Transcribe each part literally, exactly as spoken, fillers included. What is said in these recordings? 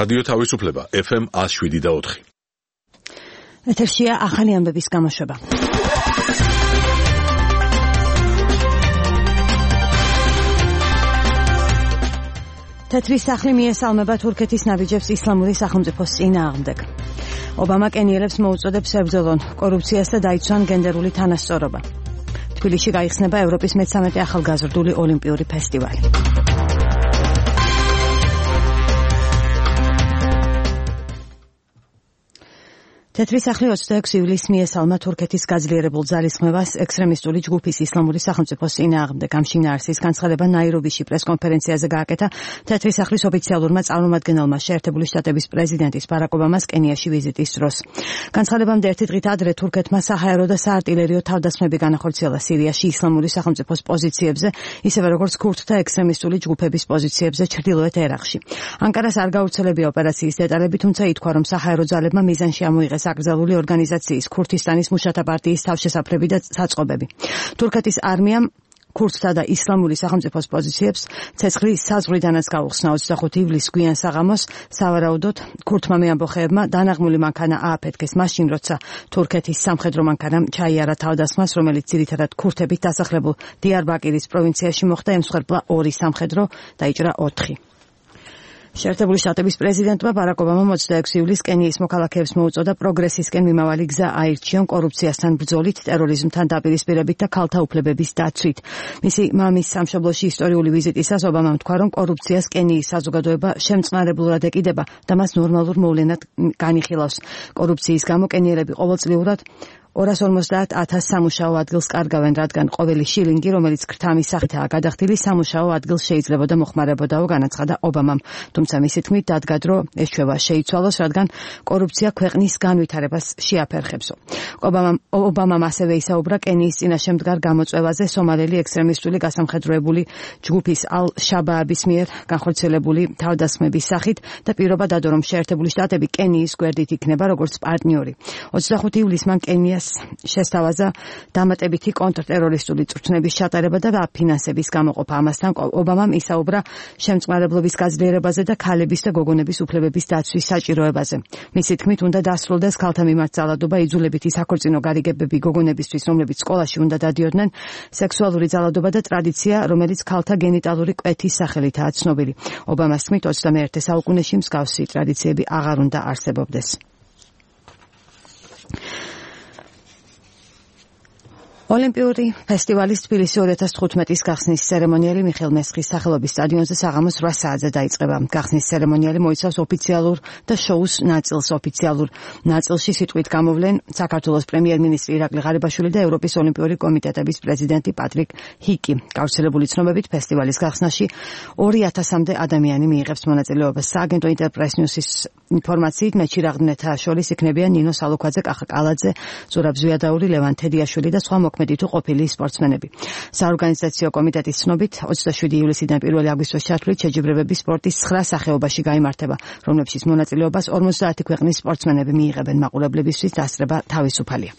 რადიო თავისუფლება ეფ ემ one oh seven და four. ეთერშია ახალი ამბების გამოშვება. თეთრი სახლი მიესალმება თურქეთის ნაბიჯებს ისლამური სახელმწიფოს წინააღმდეგ. ობამა კენიელებს მოუწოდებს ებრძოლონ კორუფციას და დაიცვან გენდერული თანასწორობა. თბილისში გაიხსნება ევროპის მეთერთმეტე ახალგაზრდული ოლიმპიური ფესტივალი. თეთრი სახლი ოცდაექვსი ივლისს მიესალმა თურქეთის გაძლიერებულ ძალისხმევას ექსტრემისტული ჯგუფის ისლამური სახელმწიფოს წინააღმდეგ. ამ შინაარსის განცხადება ნაირობიში პრესკონფერენციაზე გააკეთა თეთრი სახლის ოფიციალურმა წარმომადგენელმა შეერთებული შტატების პრეზიდენტის ბარაკ ობამას კენიაში ვიზიტის დროს. განცხადებამდე ერთი დღით ადრე თურქეთმა საჰაერო და საარტილერიო თავდასხმები განახორციელა სირიაში ისლამური სახელმწიფოს პოზიციებზე, ისევე როგორც ქურთთა ექსტრემისტული ჯგუფების პოზიციებზე ჩრდილოეთ ერაყში. ანკარას არ გავრცელებია ოპერაციის დეტალები, თუმცა ითქვა, რომ საჰაერო ძალებმა მიზანში ამოიღეს აკრძალული ორგანიზაციის ქურთისტანის მუშათა პარტიის თავშესაფრები და საწყობები. თურქეთის არმიამ ქურთთა და ისლამური სახელმწიფოს პოზიციებს ცეცხლის საზღვრიდანაც გაუხსნა ოცდახუთი ივლისს გვიან საღამოს. სავარაუდოდ ქურთმა მეამბოხეებმა დანაღმული მანქანა ააფეთქეს მაშინ, როცა თურქეთის სამხედრო მანქანამ ჩაიარა თავდასხმას, რომელიც ძირითადად ქურთებით დასახლებულ დიარბაკირის პროვინციაში მოხდა. ემსხვერპლა ორი სამხედრო, დაიჭრა ოთხი. შეერთებული შტატების პრეზიდენტმა ბარაკ ობამამ ოცდაექვსი ივლისს კენიის მოქალაქეებს მოუწოდა პროგრესისკენ მიმავალი გზა აირჩიონ კორუფციასთან ბრძოლით, ტერორიზმთან დაპირისპირებით და ქალთა უფლებების დაცვით. მისი მამის სამშობლოში ისტორიული ვიზიტისას ობამამ თქვა, რომ კორუფციას კენიის საზოგადოება შემწყნარებლურად ეკიდება და მას ნორმალურ მოვლენად განიხილავს. კორუფციის გამო კენიელები ყოველწლიურად ორას ორმოცდაათ ათას სამუშაო ადგილს კარგავენ, რადგან ყოველი შილინგი, რომელიც ქრთამის სახითაა გადახდილი, სამუშაო ადგილს შეიძლებოდა მოხმარებოდაო, განაცხადა ობამამ. თუმცა მისი თქმით დადგა, რომ ეს ჩვევა შეიცვალოს, რადგან კორუფცია ქვეყნის განვითარებას შეაფერხებსო. ობამამ ობამამ ასევე ისაუბრა კენიის წინაშე მდგარ გამოწვევაზე სომალელი ექსტრემისტული გასამხედროებული ჯგუფის ალ-შაბააბის მიერ განხორციელებული თავდასხმების სახით და პირობა დადო, რომ შეერთებული შტატები კენიის გვერდით იქნება როგორც პარტნიორი. ოცდახუთი ივლისს მან კენიას შესთავაზა დამატებითი კონტრტერორისტული წვრთნების ჩატარება და ფინანსების გამოყოფა. ამასთან ობამამ ისაუბრა შემწყნარებლობის გაძლიერებაზე და ქალების და გოგონების უფლებების დაცვის საჭიროებაზე. მისი თქმით, უნდა დასრულდეს ქალთა მიმართ ძალადობა, იძულებითი საქორწინო გარიგებები გოგონებისთვის, რომლებიც სკოლაში უნდა დადიოდნენ, სექსუალური ძალადობა და ტრადიცია, რომელიც ქალთა გენიტალური კვეთის სახელითაა ცნობილი. ობამას თქმით, ოცდამეერთე საუკუნეში მსგავსი ტრადიციები აღარ უნდა არსებობდეს. ოლიმპიური ფესტივალის თბილისი ორი ათას თხუთმეტის გახსნის ცერემონიალი მიხეილ მესხის სახელობის სტადიონზე საღამოს რვა საათზე დაიწყება. გახსნის ცერემონიალი მოიცავს ოფიციალურ და შოუს ნაწილს. ოფიციალურ ნაწილში სიტყვით გამოვლენ საქართველოს პრემიერ-მინისტრი ირაკლი ღარიბაშვილი და ევროპის ოლიმპიური კომიტეტების პრეზიდენტი პატრიკ ჰიკი. გავრცელებული ცნობებით ფესტივალის გახსნაში ორი ათასამდე ადამიანი მიიღებს მონაწილეობას. სააგენტო ინტერპრეს ნიუსის ინფორმაციით მეჩირაღდნეთა შორის იქნებიან ნინო სალუქვაძე, კახა კალაძე, ზურაბ ზვიადაური, ლევან თედიაშვილი და სხვა მოქმედი თუ ყოფილი სპორტსმენები. საორგანიზაციო კომიტეტის ცნობით ოცდაშვიდი ივლისიდან პირველი აგვისტოს ჩათვლით შეჯიბრებები სპორტის ცხრა სახეობაში გაიმართება, რომლებშიც მონაწილეობას ორმოცდაათი ქვეყნის სპორტსმენები მიიღებენ. მაყურებლებისთვის დასწრება თავისუფალია.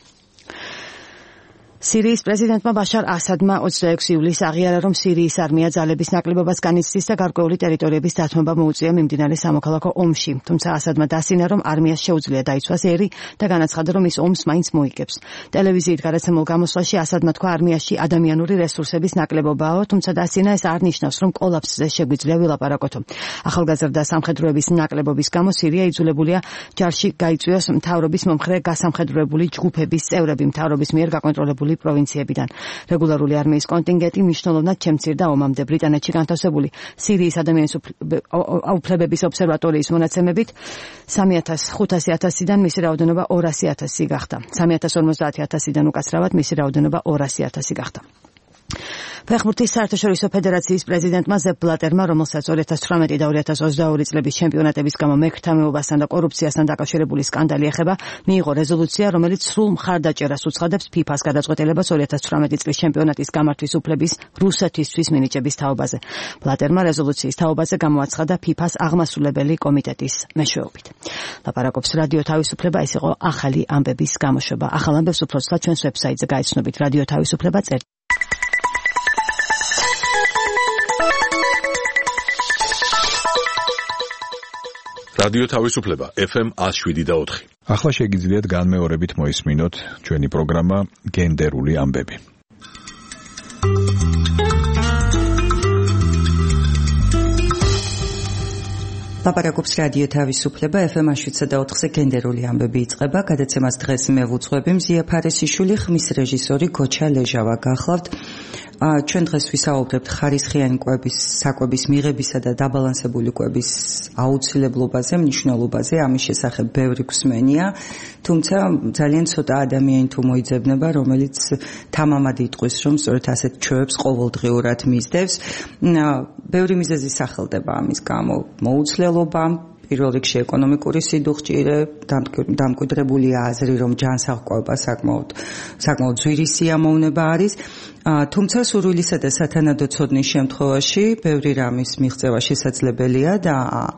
სირიის პრეზიდენტმა ბაშარ ასადმა ოცდაექვსი ივლისს აღიარა, რომ სირიის არმია ძალების ნაკლებობას განიცდის და გარკვეული ტერიტორიების დათმობა მოუწია მიმდინარე სამოქალაქო ომში. თუმცა ასადმა დასინა, რომ არმიას შეუძლია დაიცვას ერი და განაცხადა, რომ ის ომს მაინც მოიგებს. ტელევიზიით გადაცემულ გამოსვლაში ასადმა თქვა, არმიაში ადამიანური რესურსების ნაკლებობაა, თუმცა დასინა ეს არ ნიშნავს, რომ კოლაფსზე შეგვიძლია ვილაპარაკოთო. ახალგაზრდა სამხედროების ნაკლებობის გამო სირია იძულებულია ჯარში გაიწვიოს მთავრობის მომხრე გასამხედროებული ჯგუფების წევრები მთავრობის მიერ გაკონტროლებული პროვინციებიდან. რეგულარული არმიის კონტინგენტი მნიშვნელოვნად შემცირდა ომამდე. ბრიტანეთში განთავსებული სირიის ადამიანის უფლებების ობსერვატორიის მონაცემებით სამი ათას ხუთასი ათასიდან მისი რაოდენობა ორასი ათასი გახდა. სამი ათას ორმოცდაათი ათასიდან უკაცრავად მისი რაოდენობა ორასი ათასი გახდა. ფეხბურთის საერთაშორისო ფედერაციის პრეზიდენტმა ზეპ ბლატერმა, რომელსაც ორი ათას ცხრამეტი და ორი ათას ოცდაორი წლების ჩემპიონატების გამო მეკრთამეობასთან და კორუფციასთან დაკავშირებული სკანდალი ეხება, მიიღო რეზოლუცია, რომელიც სრულ მხარდაჭერას უცხადებს ფიფას გადაწყვეტილებას ორი ათას ცხრამეტი წლის ჩემპიონატის გამართვის უფლების რუსეთისთვის მინიჭების თაობაზე. ბლატერმა რეზოლუციის თაობაზე გამოაცხადა ფიფას აღმასრულებელი კომიტეტის მეშვეობით. ლაპარაკობს რადიო თავისუფლება, ეს იყო ახალი ამბების გამოშვება. ახალ ამბებს უფრო ცლად ჩვენს ვებსაიტზე გაიცნობით რადიო თავისუფლება წერტ. რადიო თავისუფლება F M one oh seven და four. ახლა შეგიძლიათ განმეორებით მოისმინოთ ჩვენი პროგრამა გენდერული ამბები. ლაპარაკობს რადიო თავისუფლება F M one oh seven და four-ზე გენდერული ამბები იწყება. გადაცემას დღეს მე ვუძღვები მზია ფარესიშვილი, ხმის რეჟისორი გოჩა ლეჟავა. გახლავთ ჩვენ დღეს ვისაუბრებთ ხარისხიანი კვების, საკვების მიღებისა და დაბალანსებული კვების აუცილებლობაზე, მნიშვნელობაზე. ამის შესახებ ბევრი გვსმენია, თუმცა ძალიან ცოტა ადამიანი თუ მოიძებნება, რომელიც თამამად იტყვის, რომ სწორედ ასეთ ჩვევებს ყოველდღიურად მისდევს. ბევრი მიზეზი სახელდება ამის გამო. მოუცლელობა, პირველ რიგში ეკონომიკური სიდუხჭირე, დამკვიდრებული აზრი, რომ ჯანსაღკვება საკმაოდ საკმაოდ ძვირი სიამოვნება არის. თუმცა სურვილისა და სათანადო ცოდნის შემთხვევაში ბევრი რამის მიღწევა შესაძლებელია და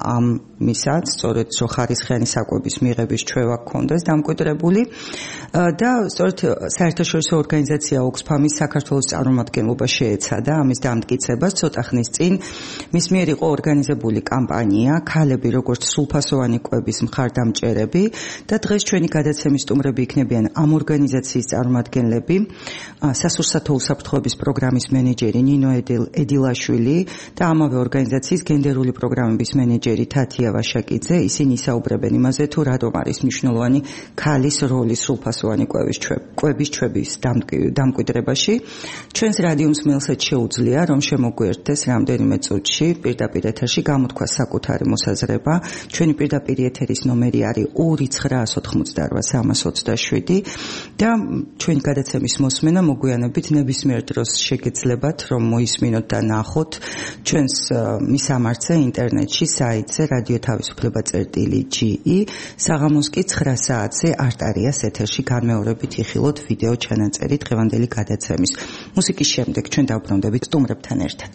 ამისაც სწორედ ხარისხიანი საკვების მიღების ჩვევა გქონდეს დამკვიდრებული და სწორედ საერთაშორისო ორგანიზაცია Oxfam-ის საქართველოს წარმომადგენლობა შეეცადა ამის დამტკიცებას ცოტა ხნის წინ. მის მიერ იყო ორგანიზებული კამპანია ქალები როგორც სრულფასოვანი კვების მხარდამჭერები და დღეს ჩვენი გადაცემის სტუმრები იქნებიან ამ ორგანიზაციის წარმომადგენლები, სასურსათო უსაფრთხოების პროგრამის მენეჯერი ნინო ედილაშვილი და ამავე ორგანიზაციის გენდერული პროგრამების მენეჯერი თათია ვაშაკიძე. ისინი ისაუბრებენ იმაზე, თუ რატომ არის მნიშვნელოვანი ქალის როლი სრულფასოვანი კვების კვების ჩვევის დამკვიდრებაში. ჩვენს რადიო მსმენელსაც შეუძლია, რომ შემოგვიერთდეს რამდენიმე წუთში პირდაპირ ეთერში გამოთქვა საკუთარი მოსაზრება. ჩვენი პირდაპირ ეთერის ნომერი არის ორი ცხრა ოთხმოცდაოთხ სამას ოცდაშვიდი და ჩვენი გადაცემის მოსმენა მოგვიანებით ნებისმიერ დროს შეგეძლებათ, რომ მოისმინოთ და ნახოთ ჩვენს მისამართზე ინტერნეტში საიტზე რადიო თავისუფლება წერტილი ჯი ი. საღამოს კი ცხრა საათზე არტარიას ეთერში განმეორებით იხილოთ ვიდეო ჩანაწერი დღევანდელი გადაცემის. მუსიკის შემდეგ ჩვენ დავბრუნდებით სტუმრებთან ერთად.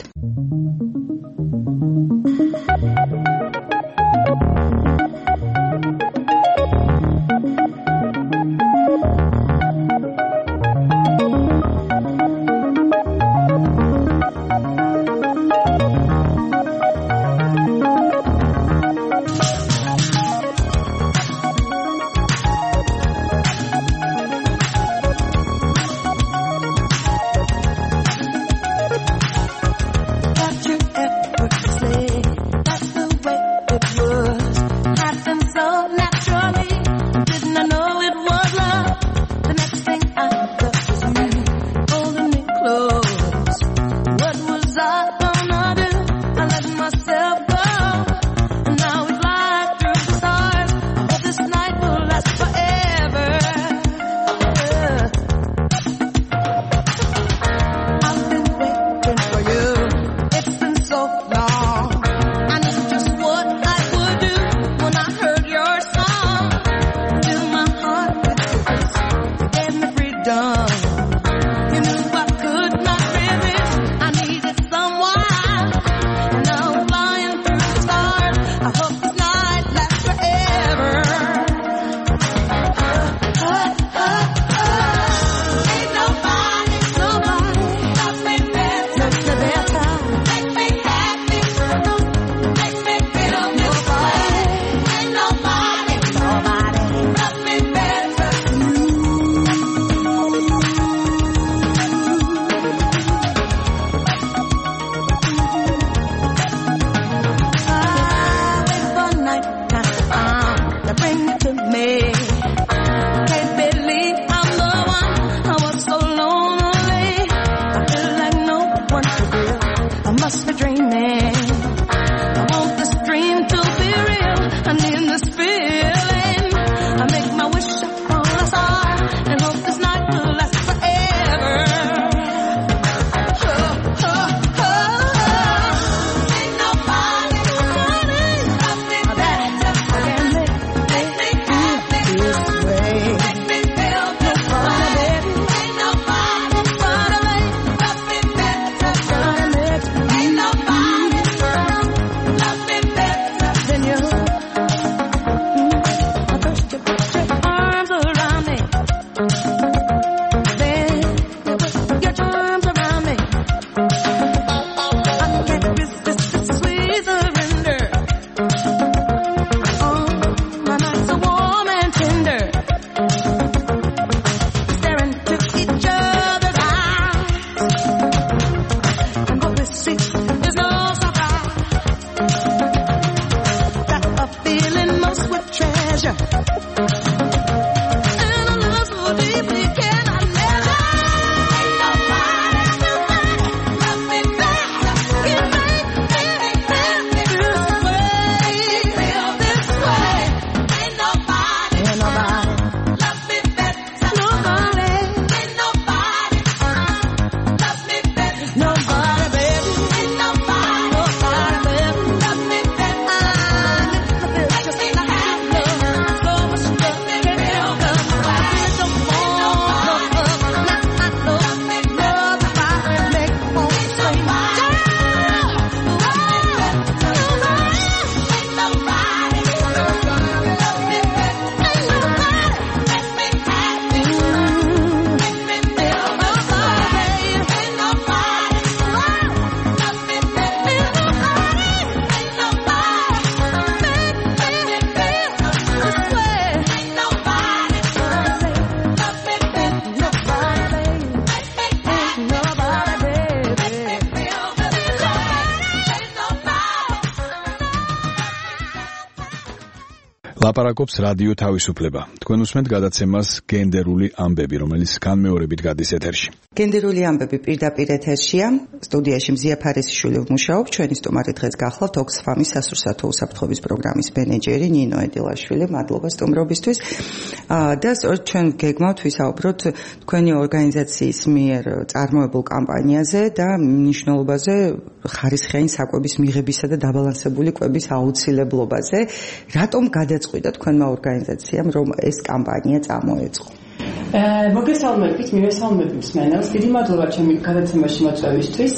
ლაპარაკობს რადიო თავისუფლება. თქვენ უსმენთ გადაცემას გენდერული ამბები, რომელიც განმეორებით გადის ეთერში. გენდერული ამბები პირდაპირ ეთერშია. სტუდიაში მზია ფარისიშვილი ვმუშაობს. ჩვენი სტუმარი დღეს გახლავთ ოქსფამის სასურსათო უსაფრთხოების პროგრამის მენეჯერი ნინო ედილაშვილი. მადლობა სტუმრობისთვის. და სწორედ ჩვენ გეგმავთ ვისაუბროთ თქვენი ორგანიზაციის მიერ წარმოებულ კამპანიაზე და მნიშვნელობაზე ხარისხიანი საკვების მიღებისა და დაბალანსებული კვების აუცილებლობაზე. რატომ გადაწყვიტა თქვენმა ორგანიზაციამ რომ ეს კამპანია წამოეწყო? მოგესალმებით, მივესალმებით მსმენელს. დიდი მადლობა ჩემი გადაცემაში მოწვევისთვის.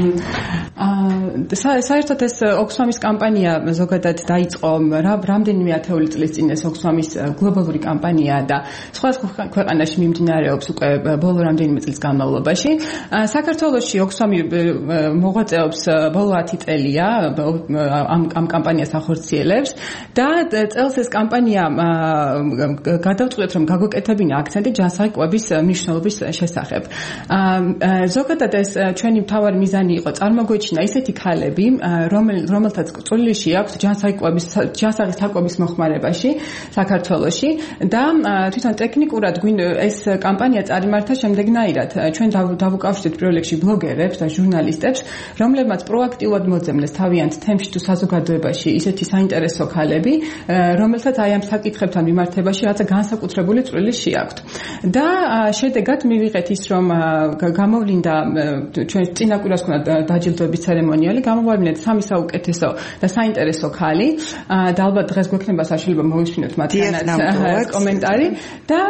საერთოდ ეს ოქსფამის კამპანია ზოგადად დაიწყო რამდენიმე ათეული წლის წინ. ეს ოქსფამის გლობალური კამპანიაა და სხვადასხვა ქვეყანაში მიმდინარეობს უკვე ბოლო რამდენიმე წლის განმავლობაში. საქართველოში ოქსფამი მოღვაწეობს ბოლო ათი წელია, ამ ამ კამპანიას ახორციელებს და წელს ეს კამპანია გადავწყვეტ რომ გაგვეკეთებინა აქცენტი ჯანსაღი კვების მნიშვნელობის შესახებ. ზოგადად ეს ჩვენი მთავარი მიზანი იყო წარმოგვეჩინა ისეთი ქალები, რომელთაც წვლილი აქვს ჯანსაღი კვების ჯანსაღი საკვების მოხმარებაში საქართველოში და თვითონ ტექნიკურად ეს კამპანია წარიმართა შემდეგნაირად. ჩვენ დავუკავშირეთ პირველ რიგში ბლოგერებს და ჟურნალისტებს, რომლებმაც პროაქტიულად მოძებნეს თავიანთ თემში თუ საზოგადოებაში ისეთი საინტერესო ქალები, რომელთაც აი ამ საკითხებთან მიმართებაში რაცა განსაკუთრებული წვლილი შეაქვთ. და შედეგად მივიღეთ ის რომ გამოვლინდა ჩვენ წინა კვირას ქონდა დაჯილდოების ცერემონიალი, გამოვარდნეთ სამი საუკეთესო და საინტერესო ქალი და ალბათ დღეს გვექნება საშუალება მოვისმინოთ მათგანაც კომენტარი და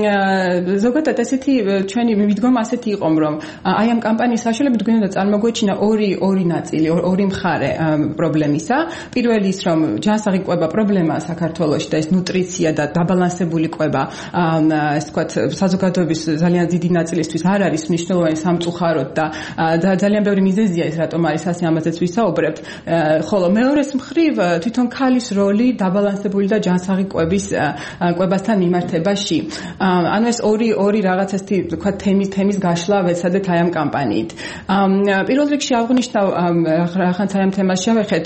ზოგადად ესეთი ჩვენი მიდგომა ასეთი იყო რომ აი ამ კამპანიის საშუალებით გვინდა წარმოგვეჩინა ორი ორი ნაწილი, ორი მხარე პრობლემისა. პირველი ის რომ ჯანსაღი კვება პრობლემაა საქართველოში და ეს ნუტრიცია და დაბალანსებული კვება ეს თქვათ საზოგადოების ძალიან დიდი ნაწილისთვის არ არის მნიშვნელოვანი სამწუხაროდ და ძალიან ბევრი მიზეზია ეს რატომ არის ასე ამაზეც ვისაუბრებთ. ხოლო მეორეს მხრივ თვითონ ქალის როლი დაბალანსებული და ჯანსაღი კვების კვებასთან მიმართებაში. ანუ ეს ორი ორი რაღაც ესეთი თქვათ თემის თემის გაშლა ვეცადეთ აი ამ კამპანიით. პირველ რიგში აღნიშნავ რახანს აი ამ თემას შევეხეთ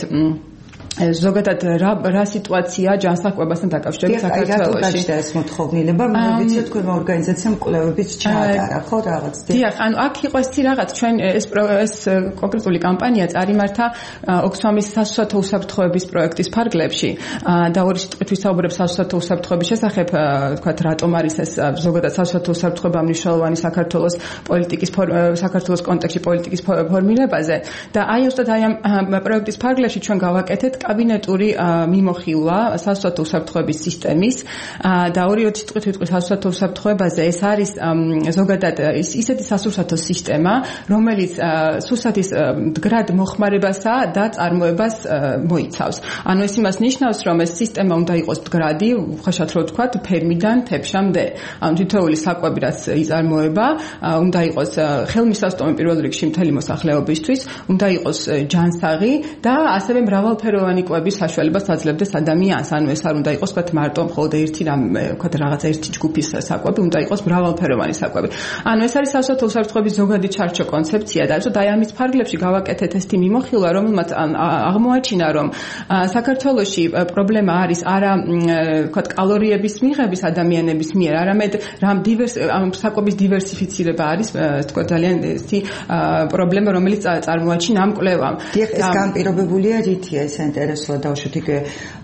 ზოგადად რა რა სიტუაცია ჯანსაღ კვებასთან დაკავშირებით საქართველოში. რატო გაჩნდა ეს მოთხოვნილება? ვიცით თქვენმა ორგანიზაციამ კვლევებიც ჩაატარა, ხო რაღაც? დიახ, ანუ აქ იყო ეს რაღაც ჩვენ ეს ეს კონკრეტული კამპანია წარიმართა ოქსფამის სასურსათო უსაფრთხოების პროექტის ფარგლებში და ორი სიტყვით ვისაუბრებ სასურსათო უსაფრთხოების შესახებ, თქვათ რატომ არის ეს ზოგადად სასურსათო უსაფრთხოება მნიშვნელოვანი საქართველოს პოლიტიკის საქართველოს კონტექსტში პოლიტიკის ფორმირებაზე და აი უბრალოდ აი ამ პროექტის ფარგლებში ჩვენ გავაკეთეთ კაბინეტური მიმოხილვა სასურსათო უსაფრთხოების სისტემის და ორი სიტყვით ვიტყვი სასურსათო უსაფრთხოებაზე. ეს არის ზოგადად ისეთი სასურსათო სისტემა, რომელიც სურსათის მდგრად მოხმარებასა და წარმოებას მოიცავს. ანუ ეს იმას ნიშნავს, რომ ეს სისტემა უნდა იყოს მდგრადი, უხეშად რო ვთქვათ, ფერმიდან თეფშამდე. ანუ თითოეული საკვები რაც იწარმოება, უნდა იყოს ხელმისაწვდომი პირველ რიგში მთელი მოსახლეობისთვის, უნდა იყოს ჯანსაღი და ასევე მრავალფეროვანი კვების საშუალებას აძლევდეს ადამიანს. ანუ ეს არ უნდა იყოს თქვათ მარტო მხოლოდ ერთი რამ თქვათ რაღაცა ერთი ჯგუფის საკვები, უნდა იყოს მრავალფეროვანი საკვები. ანუ ეს არის სასურსათო უსაფრთხოების ზოგადი ჩარჩო კონცეფცია და ზოგადად აი ამის ფარგლებში გავაკეთეთ ესეთი მიმოხილვა, რომელმაც აღმოაჩინა რომ საქართველოში პრობლემა არის არა თქვათ კალორიების მიღების ადამიანების მიერ, არამედ რამ დივერს საკვების დივერსიფიცირება არის თქვათ ძალიან ესეთი პრობლემა, რომელიც წარმოაჩინა ამ კვლევამ. ეს განპირობებულია რითია ეს ინტერესოა დავუშვით იქ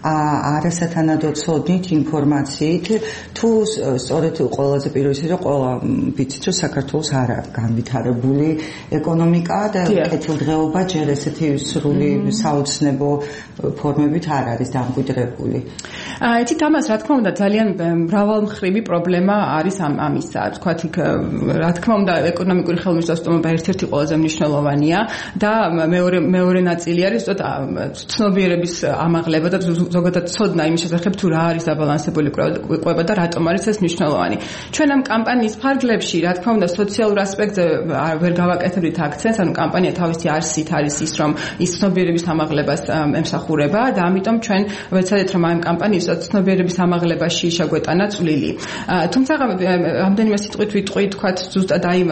არასათანადო ცოდნით ინფორმაციით თუ სწორედ ყველაზე პირველი რომ ყველა ვიცით რომ საქართველოს არ არის განვითარებული ეკონომიკა და კეთილდღეობა ჯერ ესეთი სრული საოცნებო ფორმებით არ არის დამკვიდრებული. ეთით ამას რა თქმა უნდა ძალიან მრავალმხრივი პრობლემა არის ამ ამისა. თქვათ იქ რა თქმა უნდა ეკონომიკური ხელმისაწვდომობა ერთ-ერთი ყველაზე მნიშვნელოვანია და მეორე მეორე ნაწილი არის ცნობიერების ამაღლება და ზოგადად ცოდნა იმის შესახებ თუ რა არის დაბალანსებული კვება და რატომ არის ეს მნიშვნელოვანი. ჩვენ ამ კამპანიის ფარგლებში რა თქმა უნდა სოციალურ ასპექტზე ვერ გავაკეთებთ აქცენტს, ანუ კამპანია თავისი არსით არის ის რომ ის ცნობიერების ამაღლებას ემსახურება და ამიტომ ჩვენ ვეცადეთ რომ ამ კამპანიის ცნობიერების ამაღლებაში შეგვეტანა წვლილი. თუმცა რამდენიმე სიტყვით ვიტყვი თქვათ ზუსტად აი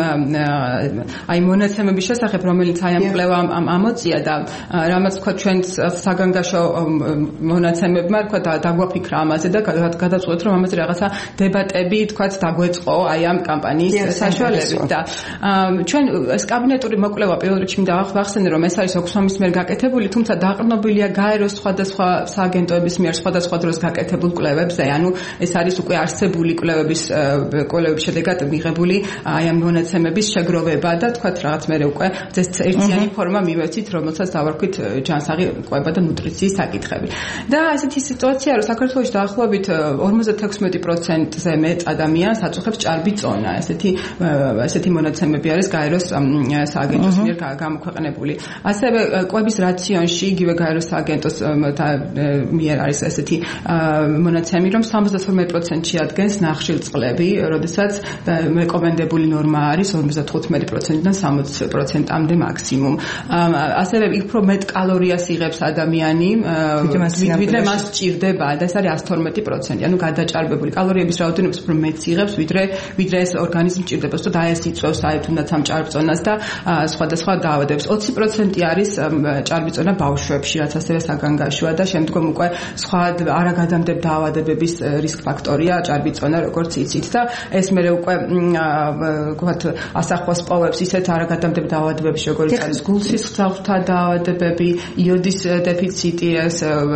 აი მონაცემების შესახებ, რომელიც აი ამ კვლევამ ამოწია და რამაც თქვა ჩვენ საგანგაშო მონაცემებმა თქვა დაგვაფიქრა ამაზე და გადაწყვეტეთ რომ ამაზე რაღაცა დებატები თქვა დაგვეწყო აი ამ კამპანიის საშუალებით და ჩვენ ეს კაბინეტური მოკვლევა პირველ რიგში მინდა ვახსენე რომ ეს არის ოქსფამის მიერ გაკეთებული თუმცა დაყრდნობილია გაეროს სხვადასხვა სააგენტოების მიერ სხვადასხვა დროს გაკეთებულ კვლევებზე ანუ ეს არის უკვე არსებული კვლევების კვლევების შედეგად მიღებული აი ამ მონაცემების შეგროვება და თქვა რაღაც მე უკვე ეს ერთიანი ფორმა მივეცით რომელსაც დავარქვით ჯანსაღი კვება და ნუტრიციის საკითხები და ესეთი სიტუაცია რომ საქართველოში დაახლოებით ორმოცდათექვსმეტი პროცენტზე მეტ ადამიანს აწუხებს ჭარბი წონა ესეთი ესეთი მონაცემები არის გაეროს სააგენტოს მიერ გამოქვეყნებული ასევე კვების რაციონში იგივე გაეროს სააგენტოს მიერ არის ესეთი მონაცემი რომ სამოცდათორმეტ პროცენტში ადგენს ნახშირწყლები როდესაც რეკომენდებული ნორმა არის ორმოცდათხუთმეტი პროცენტიდან სამოცი პროცენტამდე მაქსიმუმ ასევე უფრო მეტ კალორიას იღებს ადამიანი ვიდრე მას სჭირდება და ეს არის εκατო თორმეტი პროცენტი ანუ გადაჭარბებული კალორიების რაოდენობის უფრო მეტს იღებს ვიდრე ვიდრე ეს ორგანიზმი სჭირდება და ეს იწვევს აი თუნდაც ამ ჭარბწონას და სხვადასხვა დაავადებებს ოცი პროცენტი არის ჭარბიწონა ბავშვებში რაც ასევე საგანგაშოა და შემდგომ უკვე სხვა არაგადამტებ დაავადებების რისკ ფაქტორია ჭარბიწონა როგორც იცით და ეს მე უკვე ვთქვათ ასახავს პოვებს ისეთ არაგადამტებ დაავადებებში როგორც არის გულსისხლძარღვთა დაავადებები იოდის დეფიციტი ეს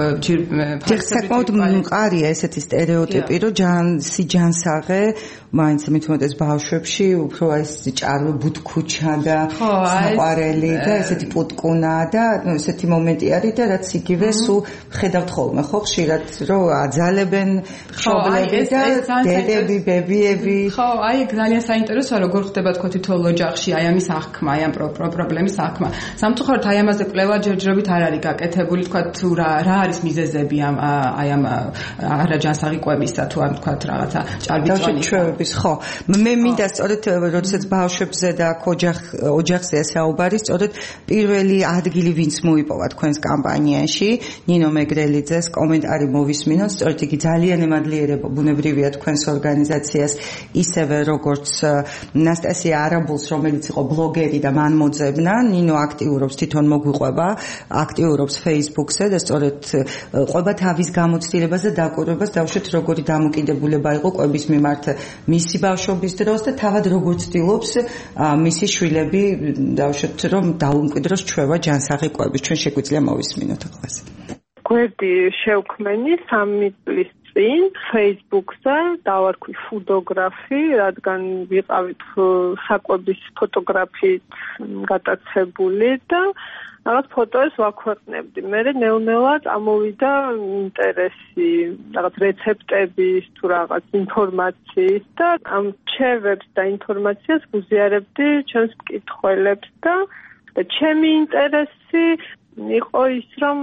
საკმაოდ მყარია ესეთი სტერეოტიპი რომ ჯანსი ჯანსაღე მაინც მithumetes ბავშვებში უფრო ეს ჭარბი ბუთქუჩა და საყვარელი და ესეთი პუტკუნა და ესეთი მომენტი არის და რაც იგივე სულ ხედავთ ხოლმე ხო ხშირად რომ აძალებენ მშობლები და დედები ბებიები ხო აი ძალიან საინტერესოა როგორ ხდება თქო თითოეულ ოჯახში აი ამის აღქმა აი ამ პრობლემის აღქმა სამწუხაროდ აი ამაზე კვლევა ჯერჯერობით არ არის გაკეთებული თქვა თუ რა რა არის მიზეზები ამ აი ამ არაჯანსაღი კვებისა თუ ამ თქვა რაღაცა ჭარბიწონის ხო მე მინდა სწორედ როდესაც ბავშვებზე და ოჯახ ოჯახზე საუბარი სწორედ პირველი ადგილი ვინც მოიპოვა თქვენს კამპანიაში ნინო მეგრელიძეს კომენტარი მოვისმინოთ სწორედ იგი ძალიან ემადლიერება ბუნებრივია თქვენს ორგანიზაციას ისევე როგორც ნასტასია არაბულს რომელიც იყო ბლოგერი და მან მოძებნა ნინო აქტიურობს თვითონ მოგვიყვება აქტიურობს Facebook-ზე და სწორედ ყვება თავის გამოცდილებას და დაკვირვებას დავუშვათ როგორი დამოკიდებულება იყო ყვების მიმართ მისი ბავშვობის დროს და თავად როგორ ცდილობს მისი შვილები დავუშვათ რომ დაუმკვიდროს ჩვევა ჯანსაღი ყვების ჩვენ შეგვიძლია მოვისმინოთ ახლა გვერდი შევქმენი სამი წლის წინ Facebook-ზე დავარქვი ფუდოგრაფი რადგან ვიყავით საკვების ფოტოგრაფიით გატაცებული და რაღაც ფოტოებს ვაქვეყნებდი. მე ნეუნელა წამოვიდა ინტერესი, რაღაც რეცეპტების თუ რაღაც ინფორმაციის და ამ რჩევებს და ინფორმაციას გუზიარებდი ჩვენს მკითხველებს და ჩემი ინტერესი იყო ის რომ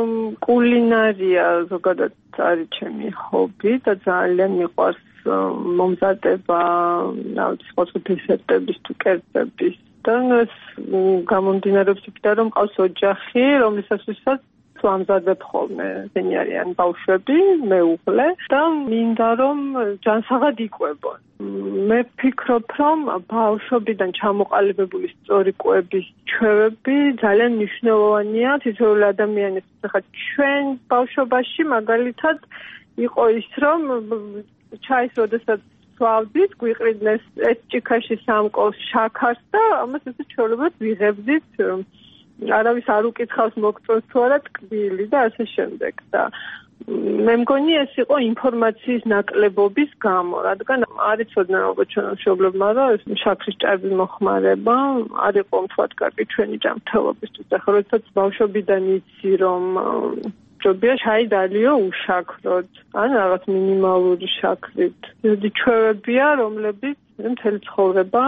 კულინარია ზოგადად არის ჩემი ჰობი და ძალიან მიყვარს მომზადება, რაღაც სხვა დესერტების თუ კერძების და ეს გამომდინარეობს იქიდან რომ ყავს ოჯახი, რომლისაცაც ვამზადებ ხოლმე ზენიარიან ბავშვები, მეუღლე და მინდა რომ ჯანსაღად იკვებონ. მე ვფიქრობ რომ ბავშვობიდან ჩამოყალიბებული სწორი კვების ჩვევები ძალიან მნიშვნელოვანია თითოეულ ადამიანის. ახლა ჩვენ ბავშვობაში მაგალითად იყო ის რომ ჩაის როდესაც ვავდით, გვიყრიდნენ ეს ჭიქაში სამკოს შაქარს და ამას ესე ჩვეულებრივ ვიღებდით. არავის არ უკითხავს მოგწონს თუ არა ტკბილი და ასე შემდეგ და მე მგონი ეს იყო ინფორმაციის ნაკლებობის გამო, რადგან არ იცოდნენ ალბათ ჩვენ მშობლებმა რომ ეს შაქრის ჭარბი მოხმარება არ იყო თქვათ კარგი ჩვენი ჯანმრთელობისთვის. ახლა როდესაც ბავშვობიდან იცი რომ ჯობია შაი დალიო უშაქროთ, ან რაღაც მინიმალური შაქრით. დიდი ჩვევებია, რომლებიც მთელი ცხოვრება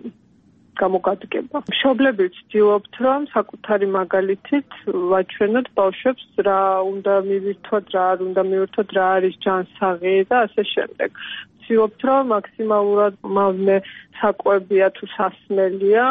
გამოგადგება. მშობლები ვცდილობთ, რომ საკუთარი მაგალითით ვაჩვენოთ ბავშვებს რა უნდა მივირთოთ, რა არ უნდა მივირთოთ, რა არის ჯანსაღი და ასე შემდეგ. ვცდილობთ, რომ მაქსიმალურად მავნე საკვებია თუ სასმელია,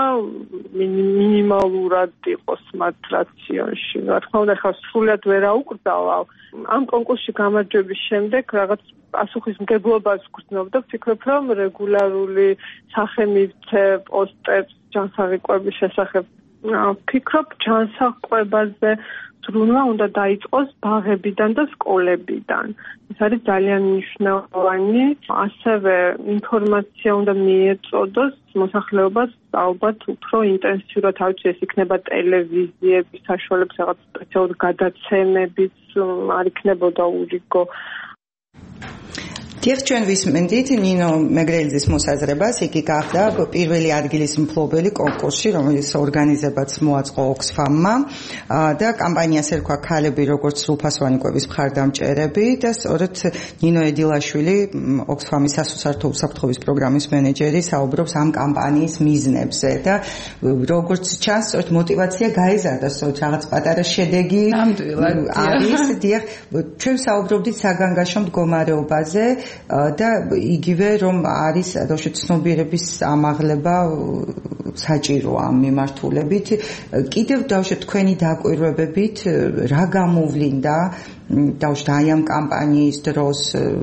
მინიმალურად იყოს მათ რაციონში. რა თქმა უნდა, ხა სრულად ვერ აუკრძალავ. ამ კონკურსში გამარჯვების შემდეგ რაღაც პასუხისმგებლობას ვგრძნობ და ვფიქრობ, რომ რეგულარული სახე მივცე პოსტებს ჯანსაღი კვების შესახებ ვფიქრობ, ჯანსაღყვებაზე ზრუნვა უნდა დაიწყოს ბაღებიდან და სკოლებიდან. ეს არის ძალიან მნიშვნელოვანი. ასევე ინფორმაცია უნდა მიეწოდოს მოსახლეობას ალბათ უფრო ინტენსიურად, არ ვიცი, ეს იქნება ტელევიზიების საშუალებით, რაღაც სპეციალური გადაცემებიც არ იქნებოდა ურიგო. დიახ, ჩვენ ვისმენდით ნინო მეგრელიძის მოსაზრებას, იგი გახდა პირველი ადგილის მფლობელი კონკურსში, რომელიც ორგანიზებაც მოაწყო ოქსფამმა და კამპანიას ერქვა ქალები როგორც სრულფასოვანი კვების მხარდამჭერები და სწორედ ნინო ედილაშვილი, ოქსფამის სასუსართო უსაფრთხოების პროგრამის მენეჯერი, საუბრობს ამ კამპანიის მიზნებზე და როგორც ჩანს, სწორედ мотиваცია გაიზარდა, სწორედ რაღაც პატარა შედეგი არის. დიახ, ჩვენ საუბრობდით საგანგაშო მდგომარეობაზე და იგივე რომ არის ბავშვების ცნობიერების ამაღლება საჭირო ამ მიმართულებით. კიდევ ბავშვი თქვენი დაკვირვებებით რა გამოვლინდა ბავშვი აი ამ კამპანიის დროს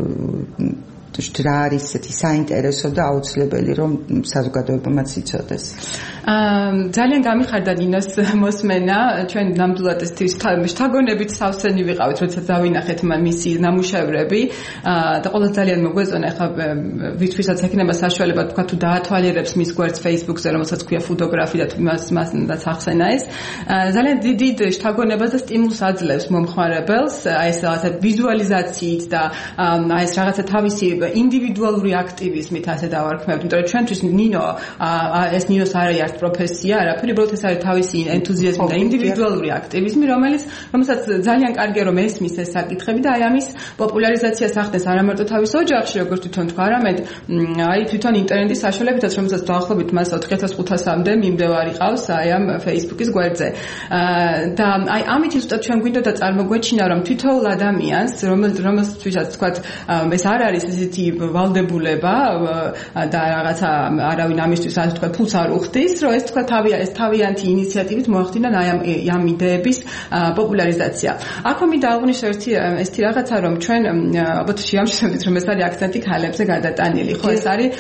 რა არის ესეთი საინტერესო და აუცილებელი რომ საზოგადოებამაც იცოდეს. ძალიან გამიხარდა ნინოს მოსმენა, ჩვენ ნამდვილად ეს შთაგონებით სავსენი ვიყავით, როცა დავინახეთ მისი ნამუშევრები და ყოველთვის ძალიან მოგვეწონა ხა ვისთვისაც ექნება საშუალება თქვა თუ დაათვალიერებს მის გვერდს Facebook-ზე, რომელსაც ქვია ფოტოგრაფი და მას მასაც ახსენა ეს. ძალიან დიდ შთაგონებას და სტიმულს აძლევს მომხმარებელს, აი ეს რაღაცა ვიზუალიზაციით და აი ეს რაღაცა თავისი ინდივიდუალური აქტივიზმით ასე დავარქმევთ, იმიტომ რომ ჩვენთვის ნინო ეს ნინოს არ არის პროფესია, არაფერი, უბრალოდ ეს არის თავისი ენთუზიაზმი და ინდივიდუალური აქტივიზმი, რომელიც რომელსაც ძალიან კარგია რომ ესმის ეს საკითხები და აი ამის პოპულარიზაციას ახდენს არა მარტო თავის ოჯახში, როგორც თვითონ თქვა, არამედ აი თვითონ ინტერნეტის საშუალებითაც, რომელსაც დაახლოებით მას ოთხი ათას ხუთასამდე მიმდევარი ყავს აი ამ Facebook-ის გვერდზე. და აი ამით ზუსტად ჩვენ გვინდოდა წარმოგვეჩინა რომ თითოეულ ადამიანს, რომელსაც თქვა ეს არ არის ესეთი ვალდებულება და რაღაცა არავინ ამისთვის ასე თქვა ფულს არ უხდის, რომ ეს თქვა თავი ეს თავიანთი ინიციატივით მოახდინა აი ამ ამ იდეების პოპულარიზაცია. აქვე მინდა აღვნიშნო ერთი ესეთი რაღაცა, რომ ჩვენ ალბათ შეამჩნევთ რომ ეს არის აქცენტი ქალებზე გადატანილი, ხო ეს არის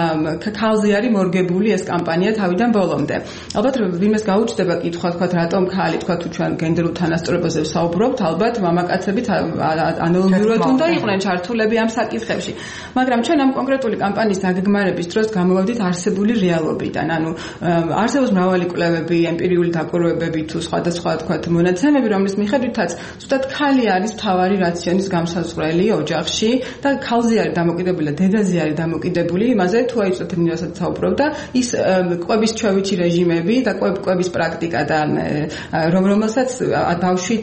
ქალზე არის მორგებული ეს კამპანია თავიდან ბოლომდე. ალბათ ვინმეს გაუჩნდება კითხვა, თქვა რატომ ქალი, თქვა თუ ჩვენ გენდერულ თანასწორობაზე ვსაუბრობთ, ალბათ მამაკაცებით ანალოგიურად უნდა იყვნენ ჩართულები ამ საკითხებში. მაგრამ ჩვენ ამ კონკრეტული კამპანიის დაგეგმარების დროს გამოვავდით არსებული რეალობიდან. ანუ არსებობს მრავალი კვლევები, ემპირიული დაკვირვებები თუ სხვადასხვა თქვა მონაცემები, რომლის მიხედვითაც ზუსტად ქალი არის მთავარი რაციონის გამსაზღვრელი ოჯახში და ქალზე არის დამოკიდებული და დედაზე არის დამოკიდებული იმაზე, თუ აი ზუსტად ნინოსაც საუბრობდა, ის კვების ჩვევითი რეჟიმები და კვების პრაქტიკა და რომ რომელსაც ბავშვი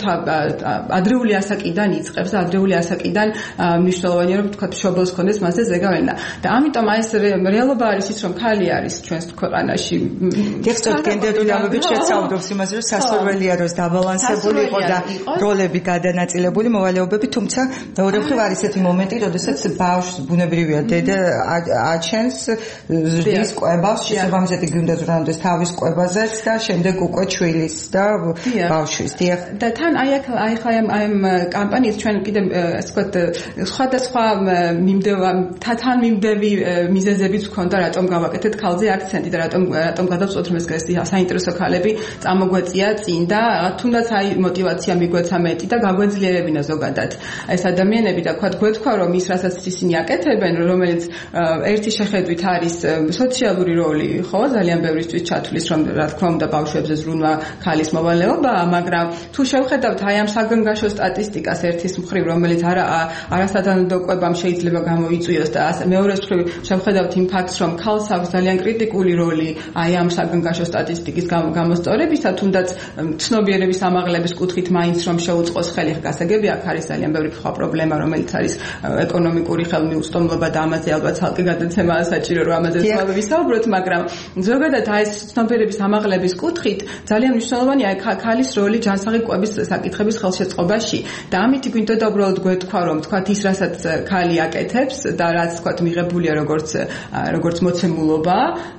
ადრეული ასაკიდან იწყებს და ადრეული ასაკიდან მნიშვნელოვანია რომ თქვა შობელს ქონდეს მასზე ზეგავენა. და ამიტომ აი ეს რეალობა არის ის რომ ქალი არის ჩვენს ქვეყანაში. დიახ, გენდერული ამბებით შეცაუბრობს იმაზე, რომ სასურველია რომ დაბალანსებული იყო და როლები გადანაწილებული მოვალეობები, თუმცა მეორე მხრივ არის ესეთი მომენტი, როდესაც ბავშვს ბუნებრივია დედა აჩენს ზრდის კვებას, შესაბამისად იგი უნდა ზრუნავდეს თავის კვებაზეც და შემდეგ უკვე ჩვილის და ბავშვის. დიახ. და თან აი აქ აი ხა ამ კამპანიის ჩვენ კიდე ასე ვთქვათ სხვადასხვა მიმდევა თან მიმდევი მიზეზებიც ჰქონდა, რატომ გავაკეთეთ ქალზე აქცენტი და რატომ რატომ გადავწყვეტ რომ ეს საინტერესო ქალები წამოგვეწია წინ და თუნდაც აი мотиваცია მიგვეცა მეტი და გაგვეძლიერებინა ზოგადად ეს ადამიანები და თქვა გვეთქვა რომ ის რასაც ისინი აკეთებენ, რომელიც ერთი შეხედვით არის სოციალური როლი, ხო, ძალიან ბევრისთვის ჩათვლის რომ რა თქმა უნდა ბავშვებზე ზრუნვა ქალის მოვალეობაა, მაგრამ თუ შევხედავთ აი ამ საგანგაშო სტატისტიკას ერთის მხრივ, რომელიც არა არასადანო კვებამ შეიძლება გამოიწვიოს და მეორეს მხრივ შევხედავთ იმ ფაქტს, რომ ქალს აქვს ძალიან კრიტიკული როლი აი ამ საგანგაშო სტატისტიკის გამოსწორებისა, თუნდაც ცნობიერების ამაღლების კუთხით მაინც რომ შეუწყოს ხელი, გასაგები აქ არის ძალიან ბევრი სხვა პრობლემა, რომელიც არის ეკონომიკური ხელმიუწვდომობა და ამაზე ალბათ ცალკე გადაცემაა საჭირო, რომ ამაზე ვისაუბროთ, მაგრამ ზოგადად აი ეს ცნობიერების ამაღლების კუთხით ძალიან მნიშვნელოვანია ქალის როლი ჯანსაღი კვების საკითხების ხელშეწყობაში და ამით გვინდოდა უბრალოდ გვეთქვა, რომ თქვათ ის, რასაც ქალი აკეთებს განაცხადებს და რაც თქვა მიღებულია როგორც როგორც მოცემულობა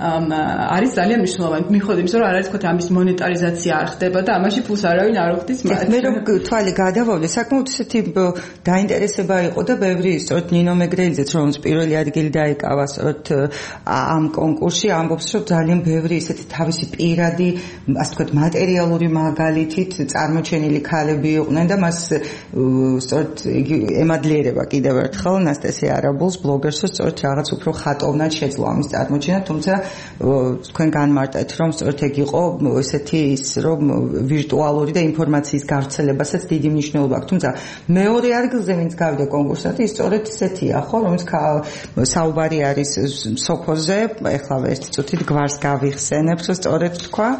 არის ძალიან მნიშვნელოვანი. მიუხედავად იმისა, რომ არ არის თქვა ამის მონეტარიზაცია არ ხდება და ამაში ფულს არავინ არ უხდის მათ. მე რომ თვალი გადავავლე, საკმაოდ ისეთი დაინტერესება იყო და ბევრი სწორედ ნინო მეგრელიძეც რომელიც პირველი ადგილი დაიკავა სწორედ ამ კონკურსში ამბობს, რომ ძალიან ბევრი ისეთი თავისი პირადი, ასე ვთქვათ, მატერიალური მაგალითით წარმოჩენილი ქალები იყვნენ და მას სწორედ ემადლიერება კიდევ ერთხელ ნასტასია არაბულს ბლოგერსს სწორედ რაღაც უფრო ხატოვნად შეძლო ამის წარმოჩენა, თუმცა თქვენ განმარტეთ, რომ სწორედ ეგ იყო ესეთი ის, რომ ვირტუალური და ინფორმაციის გავრცელებასაც დიდი მნიშვნელობა აქვს, თუმცა მეორე ადგილზე ვინც გავიდა კონკურსად, ის სწორედ ესეთია, ხო, რომელიც საუბარი არის სოფოზე, ეხლა ერთი წუთით გვარს გავიხსენებ, სწორედ თქვა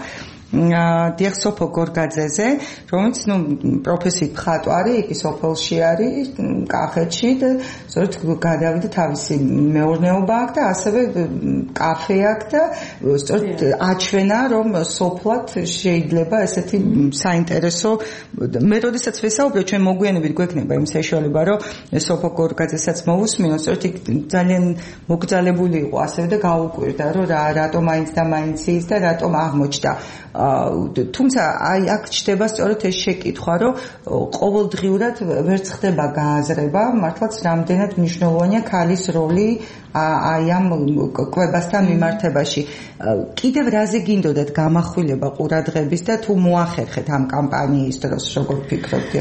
დიახ სოფო გორგაძეზე, რომელიც ნუ პროფესიით მხატვარი, იგი სოფელში არის, კახეთში და სწორედ გადავიდა თავისი მეურნეობა აქვს და ასევე კაფე აქვს და სწორედ აჩვენა, რომ სოფლად შეიძლება ესეთი საინტერესო მე როდესაც ვესაუბრე, ჩვენ მოგვიანებით გვექნება იმ საშუალება, რომ სოფო გორგაძესაც მოვუსმინო, სწორედ ძალიან მოგძალებული იყო ასევე და გაუკვირდა, რომ რატომ მაინც და მაინც ის და რატომ აღმოჩნდა თუმცა აი აქ ჩდება სწორედ ეს შეკითხვა, რომ ყოველდღიურად ვერც ხდება გააზრება, მართლაც რამდენად მნიშვნელოვანია ქალის როლი აი ამ კვებასთან მიმართებაში. კიდევ რაზე გინდოდათ გამახვილება ყურადღების და თუ მოახერხეთ ამ კამპანიის დროს, როგორ ფიქრობთ?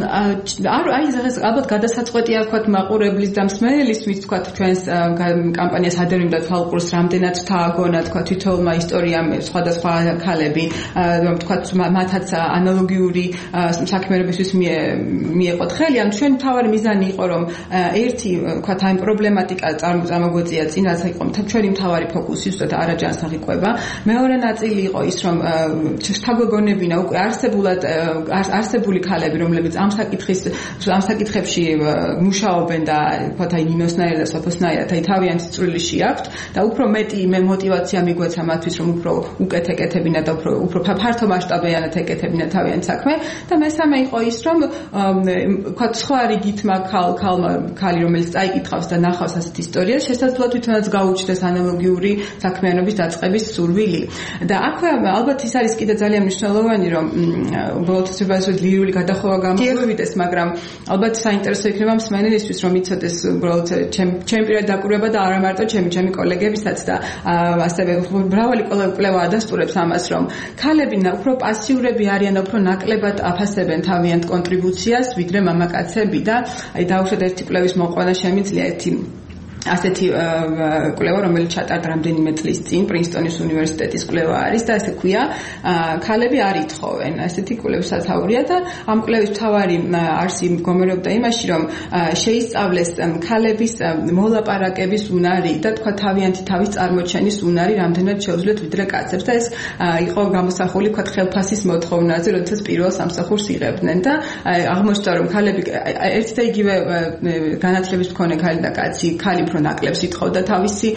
არ აი ეს ალბათ გადასაწყვეტია თქვა მაყურებლის და მსმენელის, ვინც თქვა ჩვენს კამპანიას ადევნებდა თვალყურს, რამდენად თააგონა თქვა თვითონმა ისტორიამ სხვადასხვა ქალები, რომ თქვა მათაც ანალოგიური საქმიანობისთვის მიეყოთ ხელი, ან ჩვენ თავარი მიზანი იყო, რომ ერთი თქვა აი პრობლემატიკა წარმოგვეწია წინ, რაც იყო ჩვენი მთავარი ფოკუსი, ზუსტად არაჯანსაღი კვება. მეორე ნაწილი იყო ის, რომ შთაგვეგონებინა უკვე არსებულად არსებული ქალები, რომლებიც ამ საკითხის ამ საკითხებში მუშაობენ და თქვა აი ნინოსნაირად და სოფოსნაირად აი თავიანთი წვლილი აქვთ და უფრო მეტი მე მოტივაცია მიგვეცა მათთვის, რომ უფრო უკეთ ეკეთებინათ და უფრო უფრო ფართო მასშტაბიანად ეკეთებინათ თავიანთ საქმე და მესამე იყო ის, რომ თქვა სხვა რიგით მაგ ქალმა ქალი, რომელიც წაიკითხავს და ნახავს ასეთ ისტორიას, შესაძლოა თვითონაც გაუჩნდეს ანალოგიური საქმიანობის დაწყების სურვილი. და აქვე ალბათ ის არის კიდე ძალიან მნიშვნელოვანი, რომ უბრალოდ ეს ლირიული გადახოვა გამოგვივიდეს, მაგრამ ალბათ საინტერესო იქნება მსმენელისთვის, რომ იცოდეს უბრალოდ ჩემი პირადი დაკვირვება და არა მარტო ჩემი ჩემი კოლეგებისაც და ასევე მრავალი კვლევა ადასტურებს ამას, რომ ქალები უფრო პასიურები არიან, უფრო ნაკლებად აფასებენ თავიანთ კონტრიბუციას, ვიდრე მამაკაცები და აი დაუშვათ ერთი კვლევის მოყვანა შემიძლია ერთი ასეთი კვლევა, რომელიც ჩატარდა რამდენიმე წლის წინ, პრინსტონის უნივერსიტეტის კვლევა არის და ესე ქვია, ქალები არ ითხოვენ. ასეთი კვლევის სათაურია და ამ კვლევის მთავარი არსი მდგომარეობდა იმაში, რომ შეისწავლეს ქალების მოლაპარაკების უნარი და თქვა თავიანთი თავის წარმოჩენის უნარი რამდენად შეუძლიათ ვიდრე კაცებს და ეს იყო გამოსახული თქვა ხელფასის მოთხოვნაზე, როდესაც პირველ სამსახურს იღებდნენ და აღმოჩნდა, რომ ქალები ერთი და იგივე განათლების მქონე ქალი და კაცი, ქალი უფრო ნაკლებს ითხოვდა თავისი